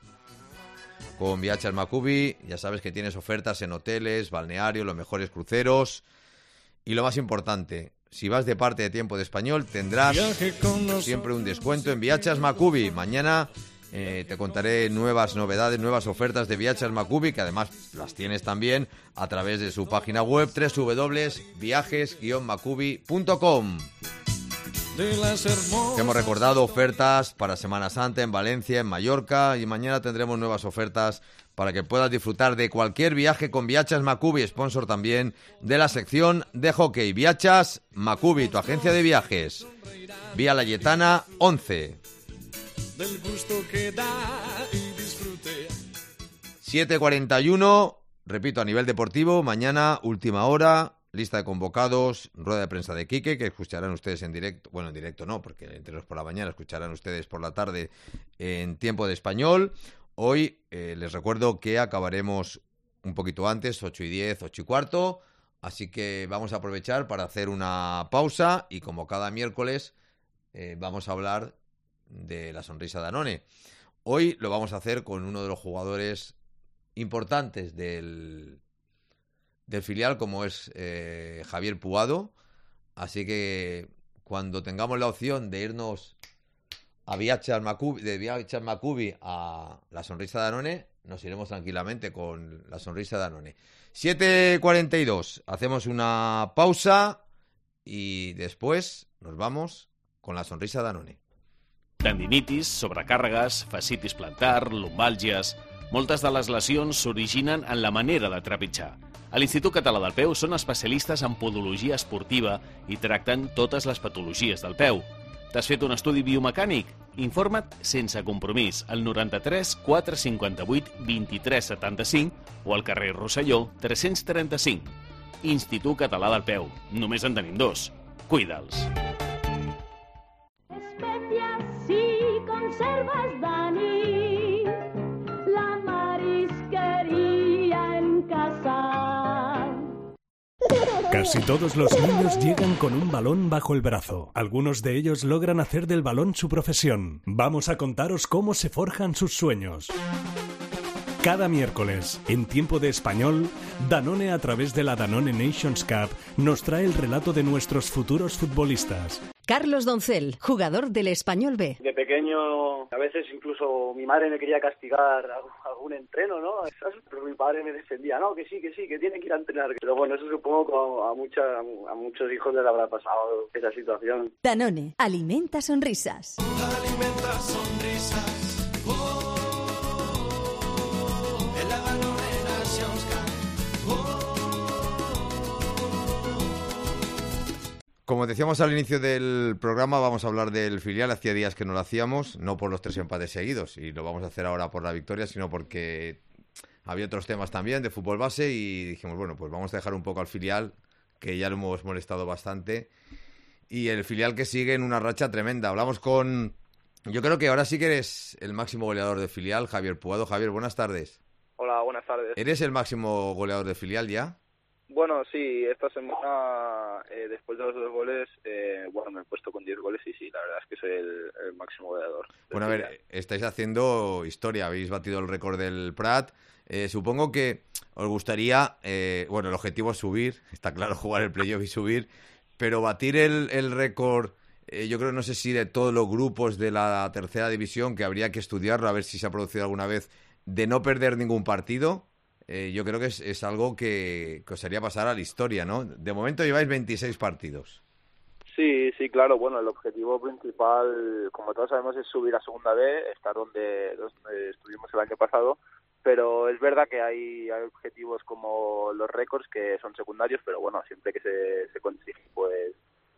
Speaker 2: Con Viajes Macubi, ya sabes que tienes ofertas en hoteles, balnearios, los mejores cruceros. Y lo más importante, si vas de parte de Tiempo de Español, tendrás siempre un descuento en Viajes Macubi. Mañana eh, te contaré nuevas novedades, nuevas ofertas de Viajes Macubi, que además las tienes también a través de su página web doble u doble u doble u punto viajes guion macubi punto com.
Speaker 11: de las hermosas.
Speaker 2: Hemos recordado ofertas para Semana Santa en Valencia, en Mallorca, y mañana tendremos nuevas ofertas para que puedas disfrutar de cualquier viaje con Viachas Macubi, sponsor también de la sección de hockey. Viachas Macubi, tu agencia de viajes. Vía Layetana once.
Speaker 11: Del gusto que da y disfrute.
Speaker 2: siete cuarenta y uno, repito, a nivel deportivo, mañana, última hora, lista de convocados, rueda de prensa de Quique, que escucharán ustedes en directo, bueno, en directo no, porque entre los por la mañana, escucharán ustedes por la tarde en Tiempo de Español. Hoy eh, les recuerdo que acabaremos un poquito antes, ocho y diez, ocho y cuarto, así que vamos a aprovechar para hacer una pausa y como cada miércoles eh, vamos a hablar de la sonrisa de Danone. Hoy lo vamos a hacer con uno de los jugadores importantes del, del filial, como es eh, Javier Puado, así que cuando tengamos la opción de irnos a Viachas Macubi, de Viachas Macubi a la sonrisa de Danone, nos iremos tranquilamente con la sonrisa de Danone. siete cuarenta y dos, hacemos una pausa y después nos vamos con la sonrisa de Danone.
Speaker 10: Tendinitis, sobrecàrregues, fascitis plantar, lumbàlgies... Moltes de les lesions s'originen en la manera de trepitjar. A l'Institut Català del Peu són especialistes en podologia esportiva i tracten totes les patologies del peu. T'has fet un estudi biomecànic? Informa't sense compromís al noranta-tres quatre cinquanta-vuit vint-i-tres setanta-cinc o al carrer Rosselló tres-cents trenta-cinc. Institut Català del Peu. Només en tenim dos. Cuida'ls.
Speaker 3: Especias y conservas Dani, la marisquería en casa.
Speaker 9: Casi todos los niños llegan con un balón bajo el brazo. Algunos de ellos logran hacer del balón su profesión. Vamos a contaros cómo se forjan sus sueños. Cada miércoles, en Tiempo de Español, Danone, a través de la Danone Nations Cup, nos trae el relato de nuestros futuros futbolistas.
Speaker 1: Carlos Doncel, jugador del Español B.
Speaker 12: De pequeño, a veces incluso mi madre me quería castigar algún entreno, ¿no? Pero mi padre me defendía, no, que sí, que sí, que tiene que ir a entrenar. Pero bueno, eso supongo que a, mucha, a muchos hijos les habrá pasado esa situación.
Speaker 1: Danone, alimenta sonrisas.
Speaker 11: Alimenta sonrisas. Oh, en la Danone Nations Cup.
Speaker 2: Como decíamos al inicio del programa, vamos a hablar del filial. Hacía días que no lo hacíamos, no por los tres empates seguidos, y lo vamos a hacer ahora por la victoria, sino porque había otros temas también de fútbol base y dijimos, bueno, pues vamos a dejar un poco al filial, que ya lo hemos molestado bastante, y el filial que sigue en una racha tremenda. Hablamos con... Yo creo que ahora sí que eres el máximo goleador de filial, Javier Puado. Javier, buenas tardes.
Speaker 12: Hola, buenas tardes.
Speaker 2: ¿Eres el máximo goleador de filial ya?
Speaker 12: Bueno, sí, esta semana, eh, después de los dos goles, eh, bueno, me he puesto con diez goles y sí, la verdad es que soy el, el máximo goleador.
Speaker 2: Bueno, a ver, estáis haciendo historia, habéis batido el récord del Prat. Eh, supongo que os gustaría, eh, bueno, el objetivo es subir, está claro, jugar el playoff y subir, pero batir el, el récord, eh, yo creo, no sé si de todos los grupos de la tercera división, que habría que estudiarlo, a ver si se ha producido alguna vez, de no perder ningún partido. Eh, yo creo que es, es algo que, que os haría pasar a la historia, ¿no? De momento lleváis veintiséis partidos.
Speaker 12: Sí, sí, claro. Bueno, el objetivo principal, como todos sabemos, es subir a Segunda B, estar donde, donde estuvimos el año pasado, pero es verdad que hay, hay objetivos como los récords que son secundarios, pero bueno, siempre que se, se consigue, pues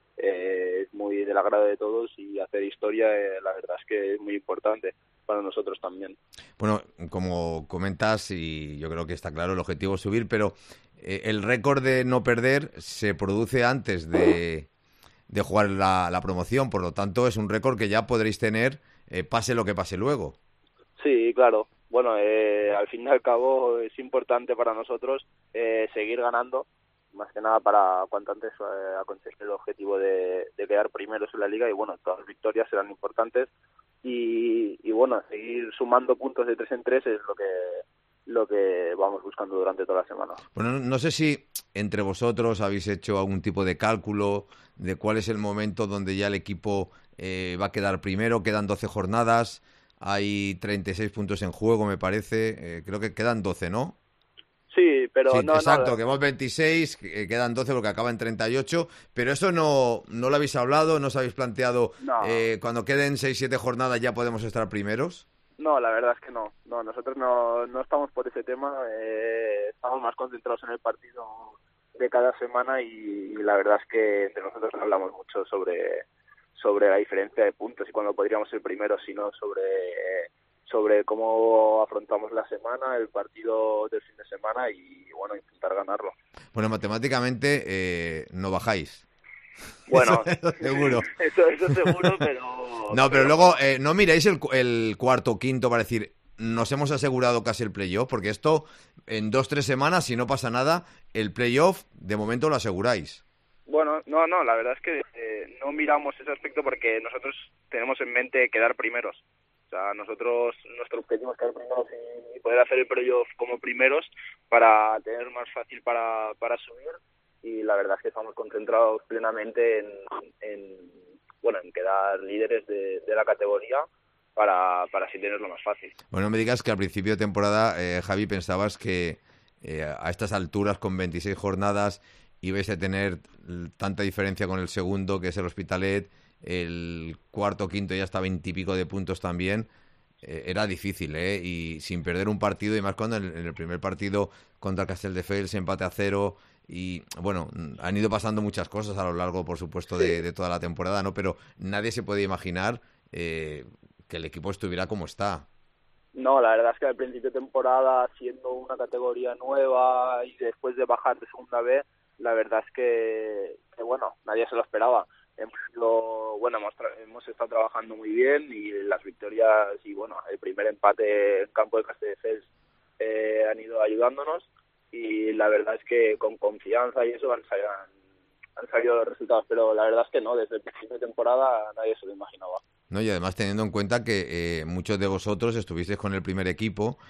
Speaker 12: eh, es muy del agrado de todos y hacer historia, eh, la verdad es que es muy importante para nosotros también. Bueno,
Speaker 2: como comentas, y yo creo que está claro, el objetivo es subir, pero eh, el récord de no perder se produce antes de, de jugar la, la promoción, por lo tanto es un récord que ya podréis tener, eh, pase lo que pase luego. Sí, claro. Bueno, eh, al fin y al cabo es importante para nosotros eh, seguir ganando, más que nada para cuanto antes eh, conseguir el objetivo de, de quedar primeros en la liga, y bueno, todas las victorias serán importantes. Y, y bueno, seguir sumando puntos de tres en tres es lo que lo que vamos buscando durante toda la semana. Bueno, no, no sé si entre vosotros habéis hecho algún tipo de cálculo de cuál es el momento donde ya el equipo eh, va a quedar primero. Quedan doce jornadas, hay treinta y seis puntos en juego, me parece. Eh, creo que quedan doce, ¿no?
Speaker 12: Sí, pero
Speaker 2: sí,
Speaker 12: no,
Speaker 2: exacto,
Speaker 12: no.
Speaker 2: que vos veintiséis, que quedan doce porque acaba en treinta y ocho, pero eso no, no lo habéis hablado, no os habéis planteado,
Speaker 12: no.
Speaker 2: eh, cuando queden seis siete jornadas ya podemos estar primeros.
Speaker 12: No, la verdad es que no, no nosotros no, no estamos por ese tema, eh, estamos más concentrados en el partido de cada semana y, y la verdad es que entre nosotros no hablamos mucho sobre, sobre la diferencia de puntos y cuándo podríamos ser primeros, sino sobre... Eh, sobre cómo afrontamos la semana, el partido del fin de semana y, bueno, intentar ganarlo.
Speaker 2: Bueno, matemáticamente eh, no bajáis.
Speaker 12: Bueno,
Speaker 2: eso seguro.
Speaker 12: Eso, eso seguro, pero...
Speaker 2: No, pero, pero luego, eh, ¿no miráis el, el cuarto o quinto para decir, nos hemos asegurado casi el playoff? Porque esto, en dos, tres semanas, si no pasa nada, el playoff, de momento lo aseguráis.
Speaker 12: Bueno, no, no, la verdad es que eh, no miramos ese aspecto porque nosotros tenemos en mente quedar primeros. O sea, nosotros, nuestro objetivo es quedar primeros y poder hacer el playoff como primeros para tener más fácil para, para subir y la verdad es que estamos concentrados plenamente en, en bueno, en quedar líderes de, de la categoría para, para así tenerlo más fácil.
Speaker 2: Bueno, no me digas que al principio de temporada, eh, Javi, pensabas que eh, a estas alturas, con veintiséis jornadas, ibais a tener tanta diferencia con el segundo, que es el Hospitalet. El cuarto, quinto ya está veintipico de puntos también. Eh, era difícil, ¿eh? Y sin perder un partido, y más cuando en el, en el primer partido contra el Castelldefels empate a cero. Y bueno, han ido pasando muchas cosas a lo largo, por supuesto, de, de toda la temporada, ¿no? Pero nadie se puede imaginar eh, que el equipo estuviera como está.
Speaker 12: No, la verdad es que al principio de temporada, siendo una categoría nueva y después de bajar de segunda B, la verdad es que, que bueno, nadie se lo esperaba. Hemos sido, bueno, hemos, tra- hemos estado trabajando muy bien y las victorias y bueno, el primer empate en campo de Castelldefels eh, han ido ayudándonos y la verdad es que con confianza y eso han salido, han, han salido los resultados, pero la verdad es que no, desde el principio de temporada nadie se lo imaginaba.
Speaker 2: No, y además teniendo en cuenta que eh, muchos de vosotros estuvisteis con el primer equipo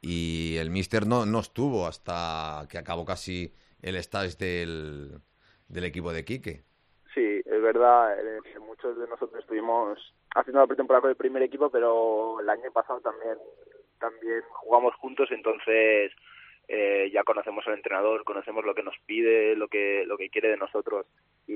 Speaker 2: y el míster no, no estuvo hasta que acabó casi el stage del, del equipo de Quique.
Speaker 12: Sí, es verdad, eh, muchos de nosotros estuvimos haciendo la pretemporada con el primer equipo, pero el año pasado también también jugamos juntos, entonces eh, ya conocemos al entrenador, conocemos lo que nos pide, lo que lo que quiere de nosotros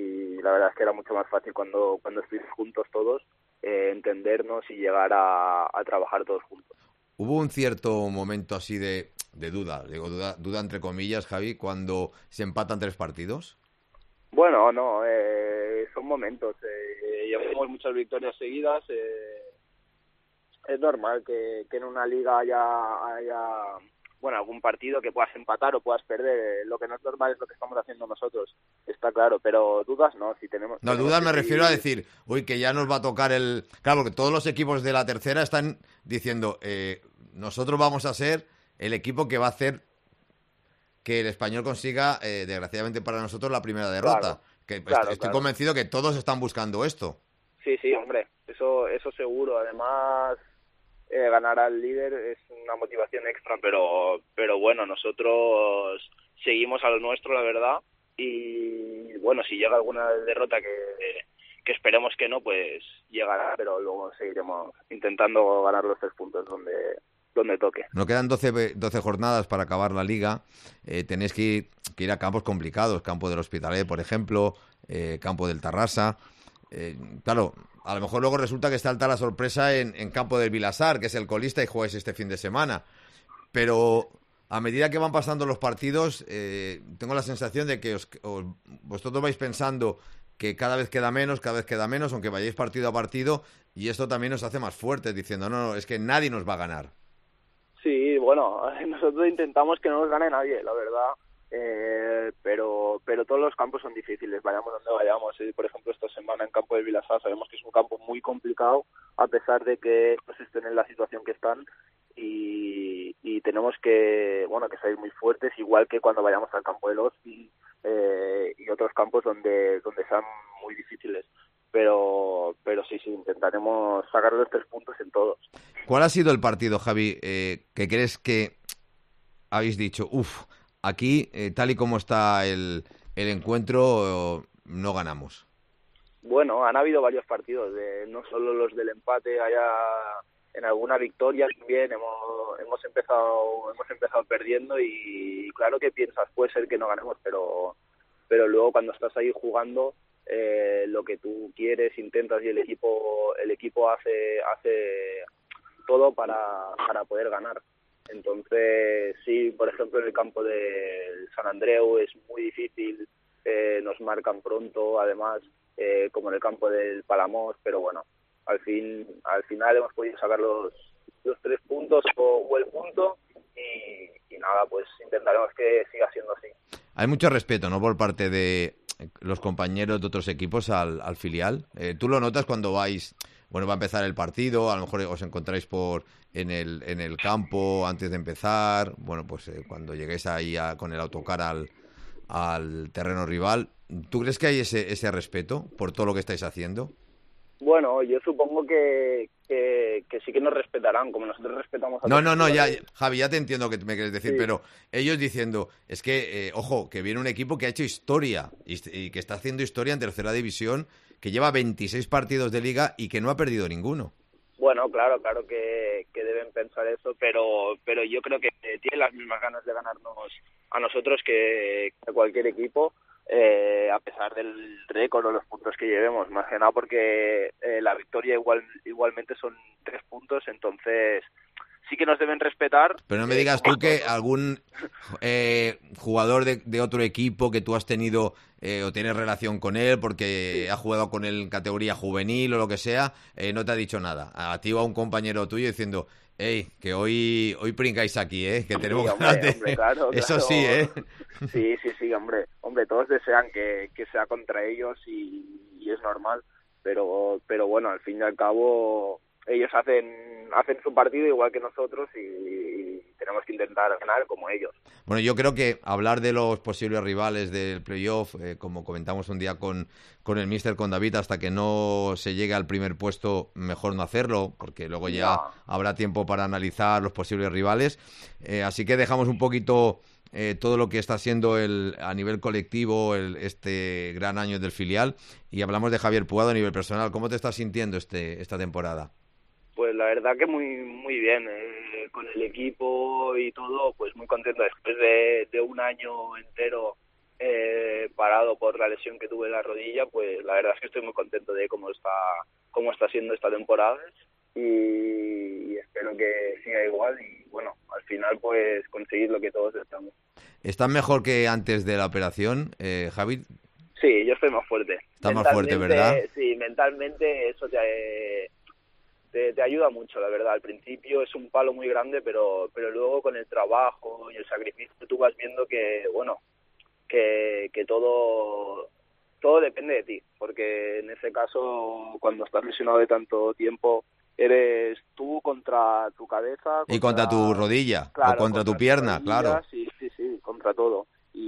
Speaker 12: y la verdad es que era mucho más fácil cuando cuando estuvimos juntos todos eh, entendernos y llegar a, a trabajar todos juntos.
Speaker 2: ¿Hubo un cierto momento así de, de duda, digo duda, duda entre comillas, Javi, cuando se empatan tres partidos?
Speaker 12: Bueno, no, eh, son momentos. Eh, llevamos muchas victorias seguidas. Eh, es normal que, que en una liga haya, haya, bueno, algún partido que puedas empatar o puedas perder. Lo que no es normal es lo que estamos haciendo nosotros, está claro. Pero dudas no, si tenemos...
Speaker 2: No,
Speaker 12: tenemos
Speaker 2: dudas
Speaker 12: que
Speaker 2: me
Speaker 12: seguir...
Speaker 2: refiero a decir, uy, que ya nos va a tocar el... Claro, porque todos los equipos de la tercera están diciendo, eh, nosotros vamos a ser el equipo que va a hacer que el Español consiga, eh, desgraciadamente para nosotros, la primera derrota.
Speaker 12: Claro,
Speaker 2: que
Speaker 12: claro,
Speaker 2: estoy
Speaker 12: claro.
Speaker 2: convencido que todos están buscando esto.
Speaker 12: Sí, sí, hombre, eso eso seguro. Además, eh, ganar al líder es una motivación extra, pero pero bueno, nosotros seguimos a lo nuestro, la verdad. Y bueno, si llega alguna derrota que, que esperemos que no, pues llegará, pero luego seguiremos intentando ganar los tres puntos donde... donde toque.
Speaker 2: No quedan doce, doce jornadas para acabar la liga. Eh, tenéis que ir, que ir a campos complicados, campo del Hospitalet, por ejemplo, eh, campo del Tarrasa. Eh, claro, a lo mejor luego resulta que está alta la sorpresa en, en campo del Vilasar, que es el colista, y jugáis este fin de semana. Pero a medida que van pasando los partidos, eh, tengo la sensación de que os, os, vosotros vais pensando que cada vez queda menos, cada vez queda menos, aunque vayáis partido a partido, y esto también os hace más fuertes, diciendo, no, no, es que nadie nos va a ganar.
Speaker 12: Sí, bueno, nosotros intentamos que no nos gane nadie, la verdad, eh, pero pero todos los campos son difíciles, vayamos donde vayamos. Por ejemplo, esta semana en campo de Vilasar sabemos que es un campo muy complicado, a pesar de que pues, estén en la situación que están, y, y tenemos que bueno que salir muy fuertes, igual que cuando vayamos al campo del Hospi eh, y otros campos donde donde sean muy difíciles. Pero pero sí, sí, intentaremos sacar los tres puntos en todos.
Speaker 2: ¿Cuál ha sido el partido, Javi, eh, que crees que habéis dicho, uff, aquí, eh, tal y como está el, el encuentro, no ganamos?
Speaker 12: Bueno, han habido varios partidos, de, no solo los del empate allá en alguna victoria también hemos hemos empezado hemos empezado perdiendo y claro que piensas puede ser que no ganemos, pero pero luego cuando estás ahí jugando eh, lo que tú quieres intentas y el equipo el equipo hace hace todo para para poder ganar. Entonces sí, por ejemplo en el campo del San Andreu es muy difícil, eh, nos marcan pronto además, eh, como en el campo del Palamós, pero bueno, al fin al final hemos podido sacar los, los tres puntos o, o el punto y, y nada, pues intentaremos que siga siendo así.
Speaker 2: Hay mucho respeto, ¿no?, por parte de los compañeros de otros equipos al, al filial. Eh, ¿Tú lo notas cuando vais, bueno, va a empezar el partido, a lo mejor os encontráis por en el en el campo antes de empezar, bueno, pues eh, cuando lleguéis ahí a, con el autocar al, al terreno rival? ¿Tú crees que hay ese, ese respeto por todo lo que estáis haciendo?
Speaker 12: Bueno, yo supongo que, que, que sí que nos respetarán, como nosotros respetamos a
Speaker 2: No,
Speaker 12: todos
Speaker 2: no, no,
Speaker 12: los
Speaker 2: ya,
Speaker 12: jugadores.
Speaker 2: Javi, ya te entiendo que me quieres decir,
Speaker 12: Sí.
Speaker 2: pero ellos diciendo, es que, eh, ojo, que viene un equipo que ha hecho historia y, y que está haciendo historia en tercera división, que lleva veintiséis partidos de liga y que no ha perdido ninguno.
Speaker 12: Bueno, claro, claro que, que deben pensar eso, pero pero yo creo que tienen las mismas ganas de ganarnos a nosotros que, que cualquier equipo, eh, a pesar del récord o los puntos que llevemos, más que nada porque eh, la victoria igual igualmente son tres puntos, entonces sí que nos deben respetar.
Speaker 2: Pero no me
Speaker 12: eh,
Speaker 2: digas
Speaker 12: como
Speaker 2: tú que
Speaker 12: todos.
Speaker 2: algún eh, jugador de, de otro equipo que tú has tenido eh, o tienes relación con él porque ha jugado con él en categoría juvenil o lo que sea, eh, no te ha dicho nada. A ti o a un compañero tuyo diciendo, hey, que hoy hoy pringáis aquí, ¿eh? Que tenemos
Speaker 12: Sí, hombre,
Speaker 2: ganas de...
Speaker 12: hombre, claro,
Speaker 2: Eso
Speaker 12: claro.
Speaker 2: sí, ¿eh?
Speaker 12: Sí, sí, sí, hombre. Hombre, todos desean que, que sea contra ellos y, y es normal, pero pero bueno, al fin y al cabo ellos hacen hacen su partido igual que nosotros y, y tenemos que intentar ganar como ellos.
Speaker 2: Bueno, yo creo que hablar de los posibles rivales del playoff, eh, como comentamos un día con, con el míster, con David, hasta que no se llegue al primer puesto, mejor no hacerlo, porque luego ya
Speaker 12: No.
Speaker 2: habrá tiempo para analizar los posibles rivales. Eh, así que dejamos un poquito eh, todo lo que está siendo el, a nivel colectivo el, este gran año del filial y hablamos de Javier Puado a nivel personal. ¿Cómo te estás sintiendo este esta temporada?
Speaker 12: Pues la verdad que muy muy bien, eh, con el equipo y todo, pues muy contento después de, de un año entero eh, parado por la lesión que tuve en la rodilla, pues la verdad es que estoy muy contento de cómo está cómo está siendo esta temporada y, y espero que siga igual y bueno, al final pues conseguir lo que todos deseamos.
Speaker 2: ¿Estás mejor que antes de la operación, eh, Javi?
Speaker 12: Sí, yo estoy más fuerte.
Speaker 2: Estás más fuerte, ¿verdad?
Speaker 12: Sí, mentalmente eso te, eh, te, te ayuda mucho, la verdad. Al principio es un palo muy grande, pero pero luego con el trabajo y el sacrificio tú vas viendo que, bueno, que, que todo todo depende de ti, porque en ese caso, cuando estás lesionado de tanto tiempo, eres tú contra tu cabeza.
Speaker 2: Y contra tu rodilla,
Speaker 12: claro,
Speaker 2: o contra, tu pierna,
Speaker 12: rodilla,
Speaker 2: claro.
Speaker 12: Sí, sí, sí, contra todo.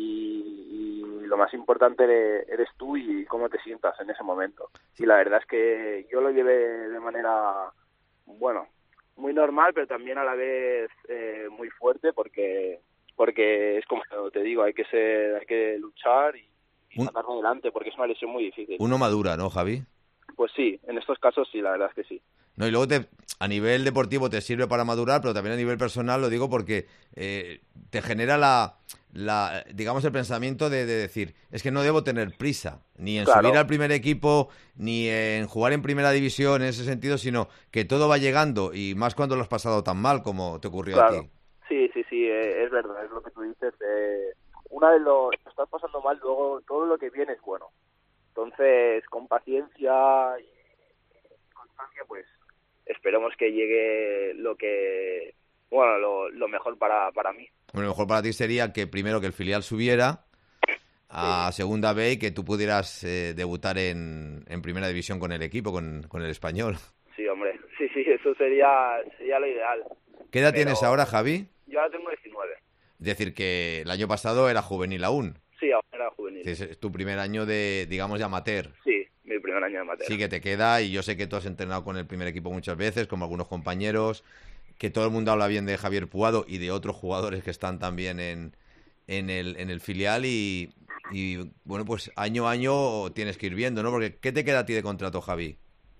Speaker 12: Y, y lo más importante eres, eres tú y cómo te sientas en ese momento. Y la verdad es que yo lo llevé de manera, bueno, muy normal, pero también a la vez eh, muy fuerte, porque porque es como te digo, hay que ser, hay que luchar y, y
Speaker 2: Un-
Speaker 12: sacarlo adelante, porque es una lesión muy difícil.
Speaker 2: Uno madura, ¿no, Javi?
Speaker 12: Pues sí, en estos casos sí, la verdad es que sí.
Speaker 2: No, y luego te, a nivel deportivo te sirve para madurar, pero también a nivel personal lo digo porque eh, te genera la, la, digamos, el pensamiento de, de decir, es que no debo tener prisa, ni en
Speaker 12: Claro.
Speaker 2: subir al primer equipo, ni en jugar en primera división en ese sentido, sino que todo va llegando, y más cuando lo has pasado tan mal como te ocurrió a
Speaker 12: Claro.
Speaker 2: ti.
Speaker 12: Sí, sí, sí, eh, es verdad, es lo que tú dices. Eh, una vez lo, lo estás pasando mal, luego todo lo que viene es bueno. Entonces, con paciencia y constancia, pues esperemos que llegue lo que, bueno, lo, lo mejor para, para mí.
Speaker 2: Bueno, lo mejor para ti sería que primero que el filial subiera a segunda B y que tú pudieras eh, debutar en, en primera división con el equipo, con, con el Español.
Speaker 12: Sí, hombre, sí, sí, eso sería, sería lo ideal.
Speaker 2: ¿Qué edad
Speaker 12: Pero
Speaker 2: tienes ahora, Javi?
Speaker 12: Yo ahora tengo diecinueve.
Speaker 2: Es decir, que el año pasado era juvenil aún.
Speaker 12: Sí, ahora era juvenil.
Speaker 2: Es, es tu primer año de, digamos, de amateur.
Speaker 12: Sí, mi primer año de amateur.
Speaker 2: Sí que te queda, y yo sé que tú has entrenado con el primer equipo muchas veces, como algunos compañeros, que todo el mundo habla bien de Javier Puado y de otros jugadores que están también en, en, el, en el filial y, y, bueno, pues año a año tienes que ir viendo, ¿no? Porque ¿qué te queda a ti de contrato, Javi?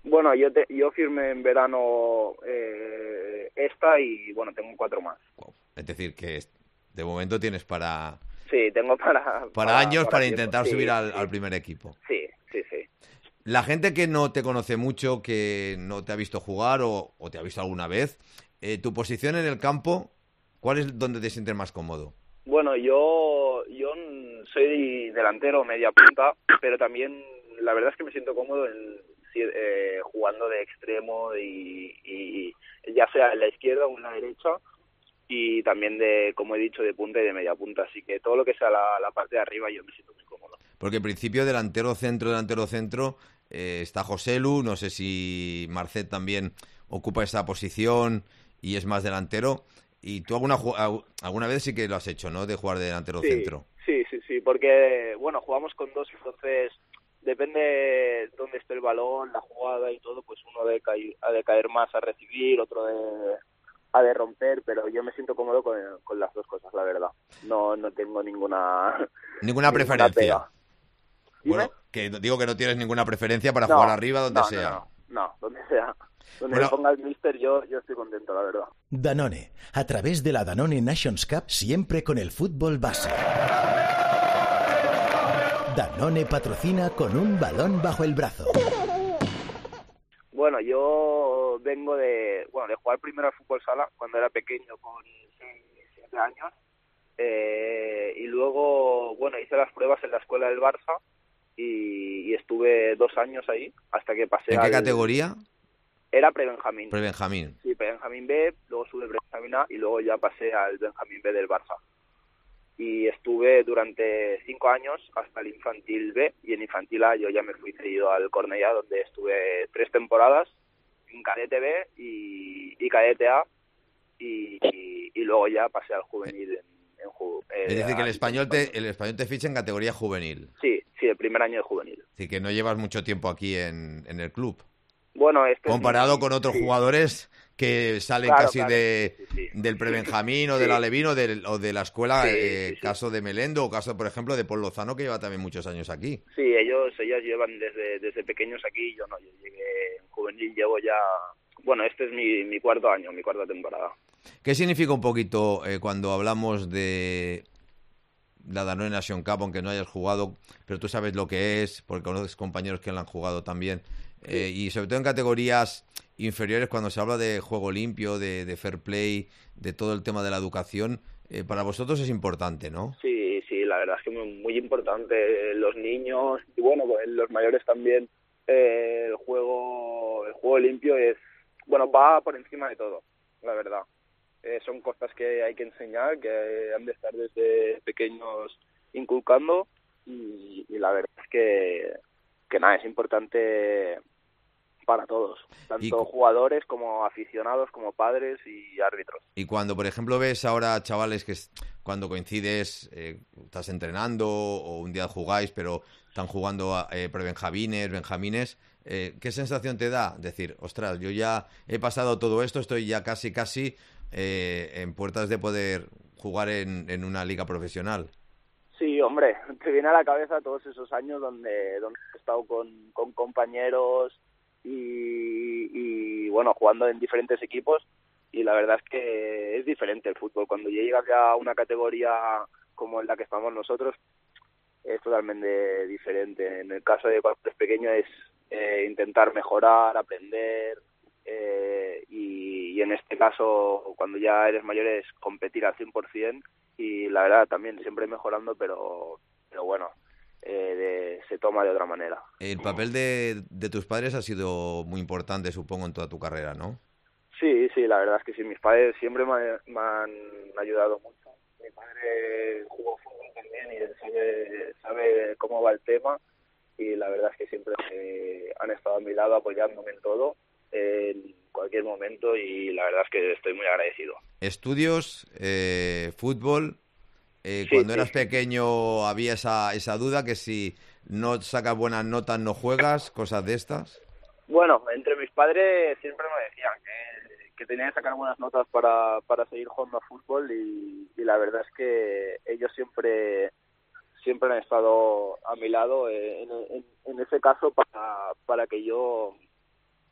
Speaker 12: Bueno, yo te, yo firmé en verano eh, esta y bueno, tengo cuatro más.
Speaker 2: Wow. Es decir, que de momento tienes para...
Speaker 12: Sí, tengo para... Para,
Speaker 2: para años, para, para intentar
Speaker 12: sí,
Speaker 2: subir al,
Speaker 12: sí.
Speaker 2: al primer equipo.
Speaker 12: Sí, sí, sí.
Speaker 2: La gente que no te conoce mucho, que no te ha visto jugar o, o te ha visto alguna vez, eh, tu posición en el campo, ¿cuál es donde te sientes más cómodo?
Speaker 12: Bueno, yo, yo soy delantero, media punta, pero también la verdad es que me siento cómodo en, eh, jugando de extremo y, y ya sea en la izquierda o en la derecha, y también de, como he dicho, de punta y de media punta. Así que todo lo que sea la, la parte de arriba yo me siento muy cómodo.
Speaker 2: Porque en principio delantero centro, delantero centro, eh, está Joselu, no sé si Marcet también ocupa esa posición y es más delantero. Y tú alguna alguna vez sí que lo has hecho, ¿no? De jugar de delantero
Speaker 12: sí,
Speaker 2: centro.
Speaker 12: Sí, sí, sí, porque bueno, jugamos con dos, entonces depende dónde esté el balón, la jugada y todo, pues uno de caer, ha de caer más a recibir, otro de ha de romper, pero yo me siento cómodo con, con las dos cosas, la verdad. No no tengo ninguna
Speaker 2: ninguna preferencia.
Speaker 12: Ninguna
Speaker 2: bueno, que digo que no tienes ninguna preferencia para
Speaker 12: no,
Speaker 2: jugar arriba donde
Speaker 12: no,
Speaker 2: sea.
Speaker 12: No, no, no, donde sea. Donde
Speaker 2: bueno,
Speaker 12: me ponga el míster, yo, yo estoy contento, la verdad.
Speaker 13: Danone, a través de la Danone Nations Cup, siempre con el fútbol base. Danone patrocina con un balón bajo el brazo.
Speaker 12: Bueno, yo vengo de bueno de jugar primero al fútbol sala cuando era pequeño, con seis, siete años, eh, y luego bueno hice las pruebas en la escuela del Barça y, y estuve dos años ahí hasta que pasé.
Speaker 2: ¿En qué
Speaker 12: al,
Speaker 2: categoría?
Speaker 12: Era pre-Benjamín.
Speaker 2: Pre-Benjamín.
Speaker 12: Sí, pre-Benjamín B, luego sube pre-Benjamín A y luego ya pasé al Benjamín B del Barça. Y estuve durante cinco años hasta el infantil B, y en infantil A yo ya me fui cedido al Cornellá, donde estuve tres temporadas en cadete B y, y cadete A, y, y, y luego ya pasé al juvenil en, en ju, eh,
Speaker 2: es decir, que el español te el español te ficha en categoría juvenil.
Speaker 12: Sí, sí, el primer año de juvenil.
Speaker 2: Es decir, que no llevas mucho tiempo aquí en, en el club.
Speaker 12: Bueno, este
Speaker 2: comparado
Speaker 12: es mi,
Speaker 2: con otros
Speaker 12: sí.
Speaker 2: jugadores que salen
Speaker 12: claro,
Speaker 2: casi
Speaker 12: claro,
Speaker 2: de
Speaker 12: sí, sí.
Speaker 2: del pre-Benjamín o
Speaker 12: sí.
Speaker 2: del Alevín o de, o de la escuela,
Speaker 12: sí,
Speaker 2: eh,
Speaker 12: sí, sí.
Speaker 2: caso de Melendo o caso, por ejemplo, de Paul Lozano, que lleva también muchos años aquí.
Speaker 12: Sí, ellos ellas llevan desde desde pequeños aquí, yo no, yo llegué en juvenil, llevo ya, bueno, este es mi, mi cuarto año, mi cuarta temporada.
Speaker 2: ¿Qué significa un poquito eh, cuando hablamos de la Danone Nation Cup, aunque no hayas jugado, pero tú sabes lo que es, porque conoces compañeros que la han jugado también, eh, y sobre todo en categorías inferiores, cuando se habla de juego limpio, de, de fair play, de todo el tema de la educación, eh, para vosotros es importante, ¿no?
Speaker 12: Sí, sí, la verdad es que muy, muy importante. Los niños y bueno, pues los mayores también, eh, el juego el juego limpio es, bueno, va por encima de todo, la verdad. Eh, son cosas que hay que enseñar, que han de estar desde pequeños inculcando, y, y la verdad es que, que nada, es importante para todos, tanto
Speaker 2: y,
Speaker 12: jugadores como aficionados, como padres y árbitros.
Speaker 2: Y cuando, por ejemplo, ves ahora chavales que es, cuando coincides, eh, estás entrenando o un día jugáis, pero están jugando a, eh, pre-benjamines, benjamines, eh, ¿qué sensación te da? Decir, ostras, yo ya he pasado todo esto, estoy ya casi, casi eh, en puertas de poder jugar en, en una liga profesional.
Speaker 12: Sí, hombre, te viene a la cabeza todos esos años donde, donde he estado con, con compañeros y, y, bueno, jugando en diferentes equipos, y la verdad es que es diferente el fútbol. Cuando llegas ya a una categoría como en la que estamos nosotros, es totalmente diferente. En el caso de cuando eres pequeño es eh, intentar mejorar, aprender, eh, y, y en este caso, cuando ya eres mayor, es competir al cien por ciento, y la verdad también siempre mejorando, pero, pero bueno, eh, de, se toma de otra manera.
Speaker 2: El papel de, de tus padres ha sido muy importante, supongo, en toda tu carrera, ¿no?
Speaker 12: Sí, sí, la verdad es que sí, mis padres siempre me, me han ayudado mucho. Mi padre jugó fútbol también y él sabe, sabe cómo va el tema, y la verdad es que siempre eh, han estado a mi lado apoyándome en todo, en cualquier momento, y la verdad es que estoy muy agradecido.
Speaker 2: Estudios, eh, fútbol, eh,
Speaker 12: sí,
Speaker 2: cuando
Speaker 12: sí,
Speaker 2: eras
Speaker 12: sí.
Speaker 2: pequeño había esa, esa duda que si no sacas buenas notas no juegas, cosas de estas.
Speaker 12: Bueno, entre mis padres siempre me decían que, que tenía que sacar buenas notas para, para seguir jugando a fútbol, y, y la verdad es que ellos siempre siempre han estado a mi lado en, en, en ese caso para, para que yo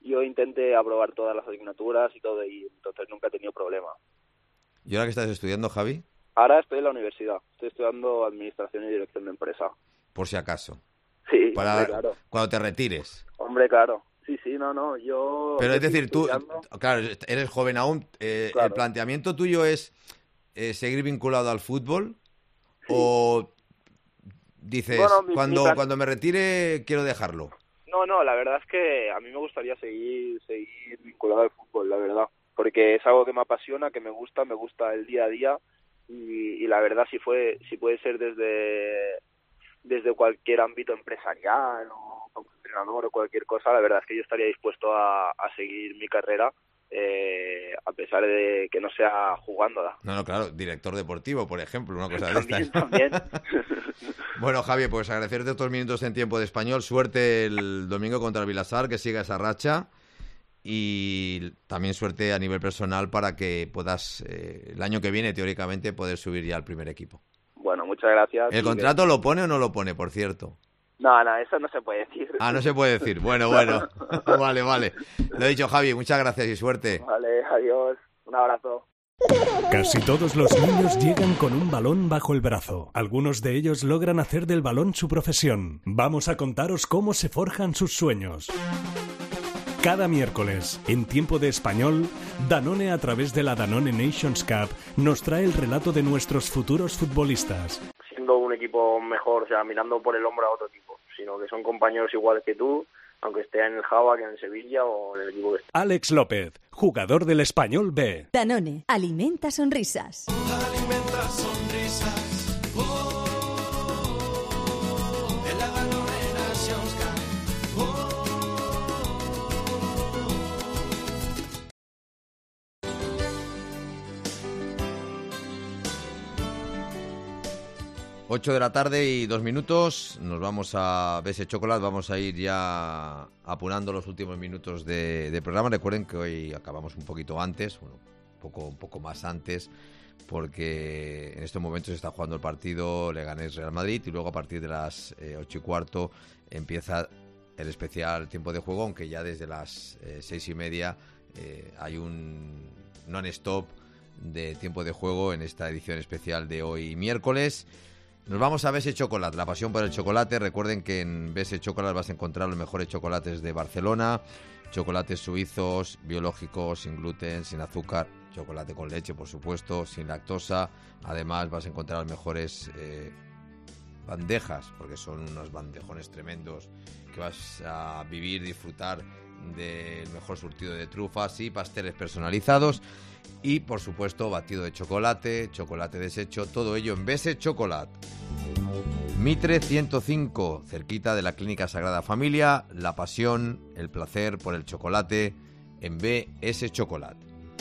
Speaker 12: yo intenté aprobar todas las asignaturas y todo, y entonces nunca he tenido problema.
Speaker 2: ¿Y ahora qué estás estudiando, Javi?
Speaker 12: Ahora estoy en la universidad, estoy estudiando Administración y Dirección de Empresa.
Speaker 2: Por si acaso.
Speaker 12: Sí,
Speaker 2: Para
Speaker 12: hombre, claro.
Speaker 2: Cuando te retires.
Speaker 12: Hombre, claro. Sí, sí, no, no, yo...
Speaker 2: Pero
Speaker 12: yo
Speaker 2: es decir, tú,
Speaker 12: estudiando...
Speaker 2: claro, eres joven aún. Eh,
Speaker 12: Claro.
Speaker 2: ¿El planteamiento tuyo es eh, seguir vinculado al fútbol? Sí. ¿O dices,
Speaker 12: Bueno, mi,
Speaker 2: cuando,
Speaker 12: mi plan...
Speaker 2: cuando me retire quiero dejarlo?
Speaker 12: No, no, la verdad es que a mí me gustaría seguir, seguir vinculado al fútbol, la verdad. Porque es algo que me apasiona, que me gusta, me gusta el día a día. Y, y la verdad, si fue, si puede ser desde, desde cualquier ámbito empresarial o como entrenador o cualquier cosa, la verdad es que yo estaría dispuesto a, a seguir mi carrera, eh, a pesar de que no sea jugándola.
Speaker 2: No, no, claro, director deportivo, por ejemplo, una cosa
Speaker 12: también,
Speaker 2: de estas.
Speaker 12: También.
Speaker 2: Bueno, Javier, pues agradecerte estos minutos en Tiempo de Español. Suerte el domingo contra el Vilassar, que siga esa racha. Y también suerte a nivel personal para que puedas, eh, el año que viene, teóricamente, poder subir ya al primer equipo.
Speaker 12: Bueno, muchas gracias.
Speaker 2: ¿El contrato que... lo pone o no lo pone, por cierto?
Speaker 12: No, no, eso no se puede decir.
Speaker 2: Ah, no se puede decir. Bueno, bueno. Vale, vale. Lo he dicho, Javi. Muchas gracias y suerte.
Speaker 12: Vale, adiós. Un abrazo.
Speaker 9: Casi todos los niños llegan con un balón bajo el brazo. Algunos de ellos logran hacer del balón su profesión. Vamos a contaros cómo se forjan sus sueños. Cada miércoles, en Tiempo de Español, Danone, a través de la Danone Nations Cup, nos trae el relato de nuestros futuros futbolistas.
Speaker 14: Siendo un equipo mejor, o sea, mirando por el hombro a otro equipo, sino que son compañeros iguales que tú, aunque esté en el Java, que en el Sevilla o en el equipo que esté.
Speaker 9: Alex López, jugador del Español B.
Speaker 15: Danone, alimenta sonrisas.
Speaker 7: Alimenta sonrisas. Oh, de la Danone Nations Cup. Oh.
Speaker 2: ocho de la tarde y dos minutos, nos vamos a B S Chocolate, vamos a ir ya apurando los últimos minutos de, de programa. Recuerden que hoy acabamos un poquito antes, bueno, un poco, un poco más antes, porque en estos momentos se está jugando el partido Leganés-Real Madrid y luego a partir de las eh, ocho y cuarto empieza el especial tiempo de juego, aunque ya desde las eh, seis y media eh, hay un non-stop de tiempo de juego en esta edición especial de hoy miércoles. Nos vamos a B S Chocolate, la pasión por el chocolate. Recuerden que en B S Chocolate vas a encontrar los mejores chocolates de Barcelona, chocolates suizos, biológicos, sin gluten, sin azúcar, chocolate con leche, por supuesto, sin lactosa. Además vas a encontrar las mejores eh, bandejas, porque son unos bandejones tremendos que vas a vivir, disfrutar del mejor surtido de trufas y pasteles personalizados. Y, por supuesto, batido de chocolate, chocolate deshecho, todo ello en B S Chocolate. Mitre ciento cinco, cerquita de la Clínica Sagrada Familia, la pasión, el placer por el chocolate en B S Chocolate.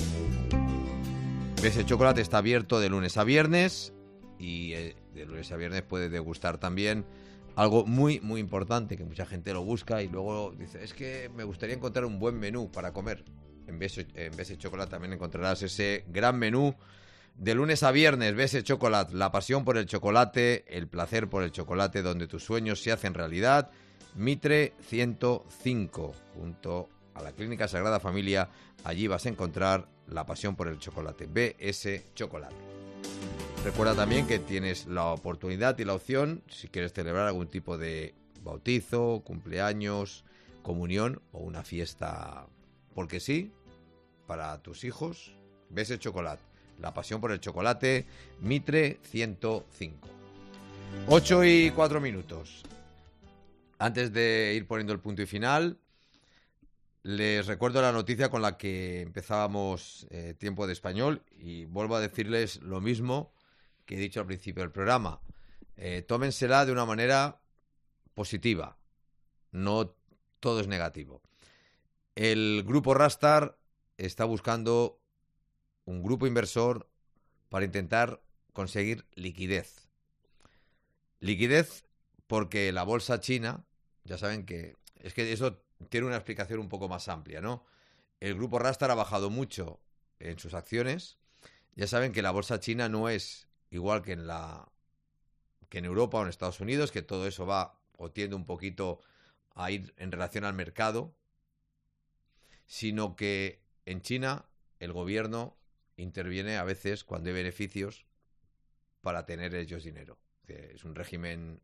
Speaker 2: B S Chocolate está abierto de lunes a viernes y eh, de lunes a viernes puedes degustar también algo muy, muy importante que mucha gente lo busca y luego dice, es que me gustaría encontrar un buen menú para comer. En B S, en B S Chocolate también encontrarás ese gran menú de lunes a viernes. B S Chocolate, la pasión por el chocolate, el placer por el chocolate, donde tus sueños se hacen realidad. Mitre ciento cinco, junto a la Clínica Sagrada Familia, allí vas a encontrar la pasión por el chocolate. B S Chocolate. Recuerda también que tienes la oportunidad y la opción, si quieres celebrar algún tipo de bautizo, cumpleaños, comunión o una fiesta, porque sí, para tus hijos, B S Chocolate, la pasión por el chocolate, Mitre ciento cinco. ocho y cuatro minutos. Antes de ir poniendo el punto y final, les recuerdo la noticia con la que empezábamos eh, Tiempo de Español y vuelvo a decirles lo mismo que he dicho al principio del programa. Eh, tómensela de una manera positiva, no todo es negativo. El grupo Rastar está buscando un grupo inversor para intentar conseguir liquidez. Liquidez porque la bolsa china, ya saben que es que eso tiene una explicación un poco más amplia, ¿no? El grupo Rastar ha bajado mucho en sus acciones. Ya saben que la bolsa china no es igual que en la que en Europa o en Estados Unidos, que todo eso va o tiende un poquito a ir en relación al mercado. sino que en China el gobierno interviene a veces cuando hay beneficios para tener ellos dinero. Es un régimen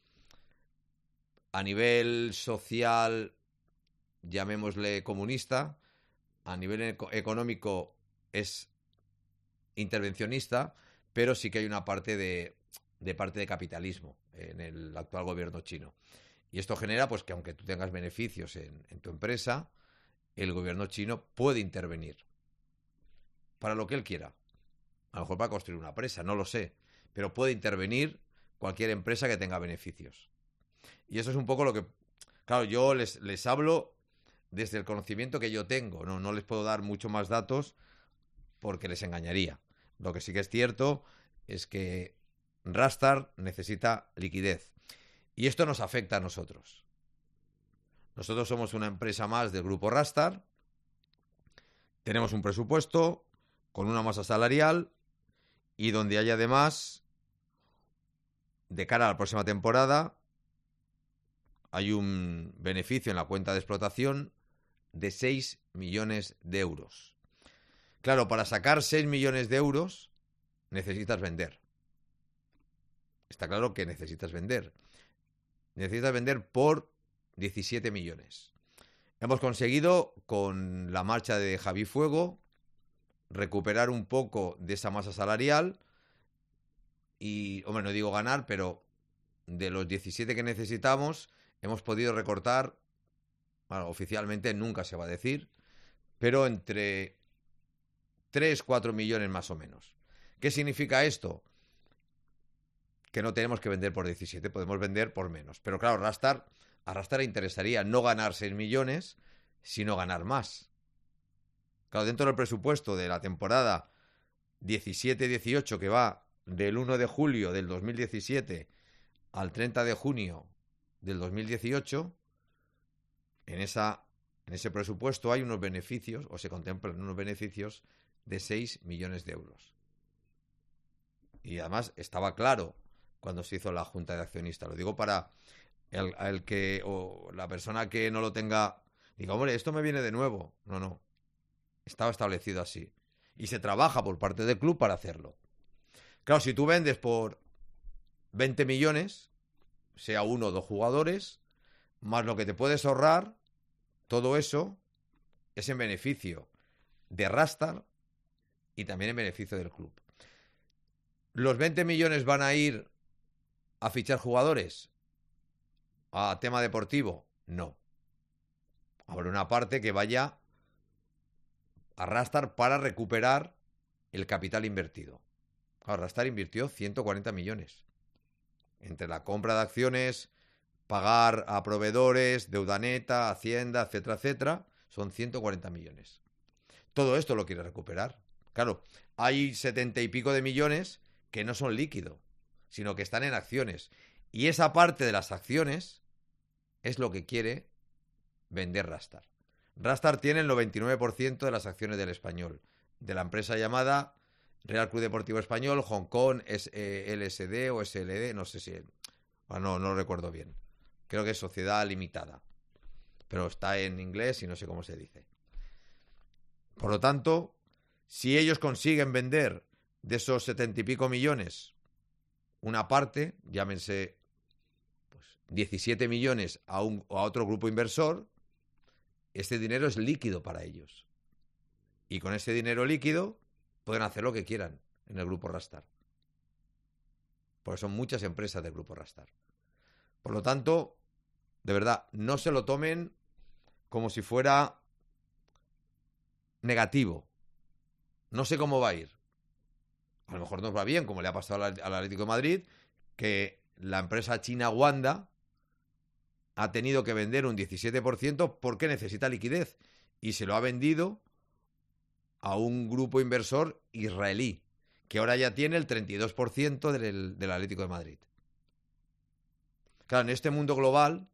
Speaker 2: a nivel social, llamémosle comunista, a nivel eco- económico es intervencionista, pero sí que hay una parte de, de parte de capitalismo en el actual gobierno chino. Y esto genera pues que aunque tú tengas beneficios en, en tu empresa, el gobierno chino puede intervenir para lo que él quiera. A lo mejor para construir una presa, no lo sé, pero puede intervenir cualquier empresa que tenga beneficios. Y eso es un poco lo que... Claro, yo les, les hablo desde el conocimiento que yo tengo, no, no les puedo dar mucho más datos porque les engañaría. Lo que sí que es cierto es que Rastar necesita liquidez. Y esto nos afecta a nosotros. Nosotros somos una empresa más del grupo Rastar. Tenemos un presupuesto con una masa salarial y donde hay además, de cara a la próxima temporada, hay un beneficio en la cuenta de explotación de seis millones de euros. Claro, para sacar seis millones de euros necesitas vender. Está claro que necesitas vender. Necesitas vender por diecisiete millones. Hemos conseguido, con la marcha de Javi Fuego, recuperar un poco de esa masa salarial y, hombre, no digo ganar, pero de los diecisiete que necesitamos hemos podido recortar, bueno, oficialmente nunca se va a decir, pero entre tres, cuatro millones más o menos. ¿Qué significa esto? Que no tenemos que vender por diecisiete, podemos vender por menos. Pero claro, Rastar, a Rastar le interesaría no ganar seis millones, sino ganar más. Claro, dentro del presupuesto de la temporada diecisiete dieciocho, que va del uno de julio del dos mil diecisiete al treinta de junio del dos mil dieciocho, en, esa, en ese presupuesto hay unos beneficios, o se contemplan unos beneficios de seis millones de euros. Y además estaba claro cuando se hizo la Junta de Accionistas. Lo digo para el, el que, o la persona que no lo tenga, diga, hombre, esto me viene de nuevo. No, no. Estaba establecido así. Y se trabaja por parte del club para hacerlo. Claro, si tú vendes por veinte millones, sea uno o dos jugadores, más lo que te puedes ahorrar, todo eso es en beneficio de Rastar y también en beneficio del club. ¿Los veinte millones van a ir a fichar jugadores? ¿A tema deportivo? No. Habrá una parte que vaya a Rastar para recuperar el capital invertido. Claro, Rastar invirtió ciento cuarenta millones. Entre la compra de acciones, pagar a proveedores, deuda neta, Hacienda, etcétera, etcétera, son ciento cuarenta millones. Todo esto lo quiere recuperar. Claro, hay setenta y pico de millones que no son líquidos, sino que están en acciones. Y esa parte de las acciones es lo que quiere vender Rastar. Rastar tiene el noventa y nueve por ciento de las acciones del Español, de la empresa llamada Real Club Deportivo Español, Hong Kong, L S D o S L D, no sé si... Bueno, no, no recuerdo bien. Creo que es Sociedad Limitada. Pero está en inglés y no sé cómo se dice. Por lo tanto, si ellos consiguen vender de esos setenta y pico millones una parte, llámense pues, diecisiete millones a, un, a otro grupo inversor, este dinero es líquido para ellos. Y con ese dinero líquido pueden hacer lo que quieran en el grupo Rastar. Porque son muchas empresas del grupo Rastar. Por lo tanto, de verdad, no se lo tomen como si fuera negativo. No sé cómo va a ir. A lo mejor nos va bien, como le ha pasado al Atlético de Madrid, que la empresa china Wanda ha tenido que vender un diecisiete por ciento porque necesita liquidez. Y se lo ha vendido a un grupo inversor israelí, que ahora ya tiene el treinta y dos por ciento del, del Atlético de Madrid. Claro, en este mundo global,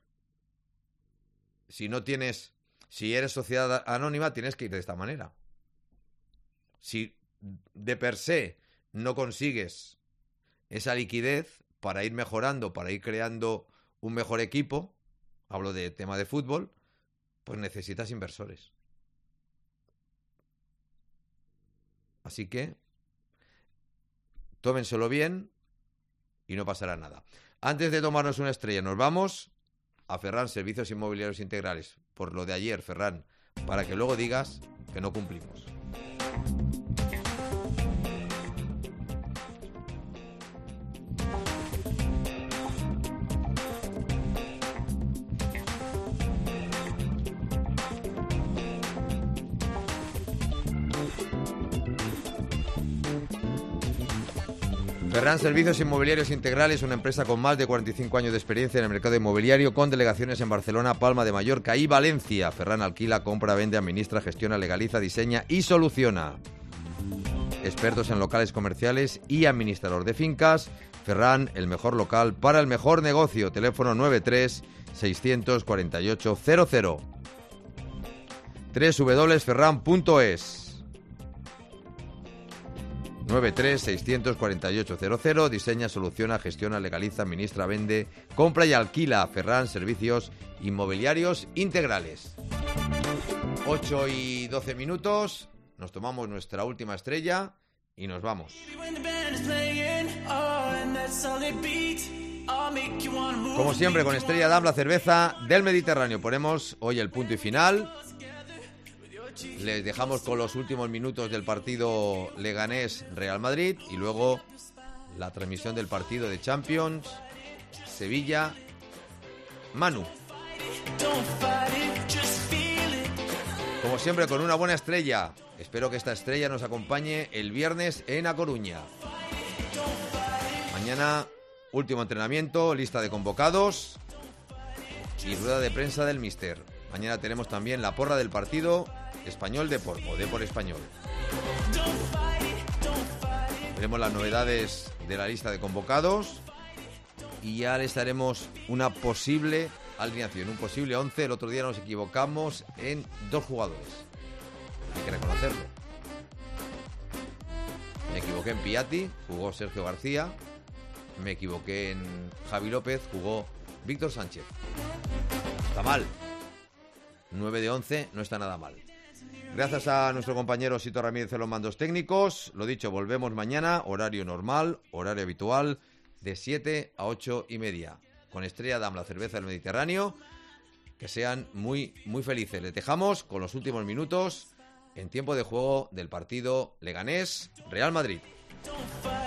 Speaker 2: si no tienes, si eres sociedad anónima, tienes que ir de esta manera. Si de per se no consigues esa liquidez para ir mejorando, para ir creando un mejor equipo, hablo de tema de fútbol, pues necesitas inversores. Así que tómenselo bien y no pasará nada. Antes de tomarnos una estrella, nos vamos a Ferran Servicios Inmobiliarios Integrales. Por lo de ayer, Ferran, para que luego digas que no cumplimos. Ferran Servicios Inmobiliarios Integrales, una empresa con más de cuarenta y cinco años de experiencia en el mercado inmobiliario, con delegaciones en Barcelona, Palma de Mallorca y Valencia. Ferran alquila, compra, vende, administra, gestiona, legaliza, diseña y soluciona. Expertos en locales comerciales y administrador de fincas. Ferran, el mejor local para el mejor negocio. Teléfono nueve tres seis cuatro ocho cero cero. doble u doble u doble u punto ferran punto es. nueve tres seis cuatro ocho cero cero. Diseña, soluciona, gestiona, legaliza, administra, vende, compra y alquila. Ferran Servicios Inmobiliarios Integrales. ocho y doce minutos. Nos tomamos nuestra última estrella y nos vamos. Como siempre, con Estrella Damm, la cerveza del Mediterráneo. Ponemos hoy el punto y final. Les dejamos con los últimos minutos del partido Leganés-Real Madrid y luego la transmisión del partido de Champions Sevilla-Manu. Como siempre, con una buena estrella. Espero que esta estrella nos acompañe el viernes en A Coruña. Mañana, último entrenamiento, lista de convocados y rueda de prensa del míster. Mañana tenemos también la porra del partido Español Depor o Depor Español. Veremos las novedades de la lista de convocados y ya les daremos una posible alineación, un posible once. El otro día nos equivocamos en dos jugadores. Hay que reconocerlo. Me equivoqué en Piatti, jugó Sergio García. Me equivoqué en Javi López, jugó Víctor Sánchez. Está mal. nueve de once no está nada mal. Gracias a nuestro compañero Sito Ramírez en los mandos técnicos. Lo dicho, volvemos mañana, horario normal, horario habitual, de siete a ocho y media. Con Estrella Damm, la cerveza del Mediterráneo. Que sean muy, muy felices. Les dejamos con los últimos minutos en tiempo de juego del partido Leganés-Real Madrid.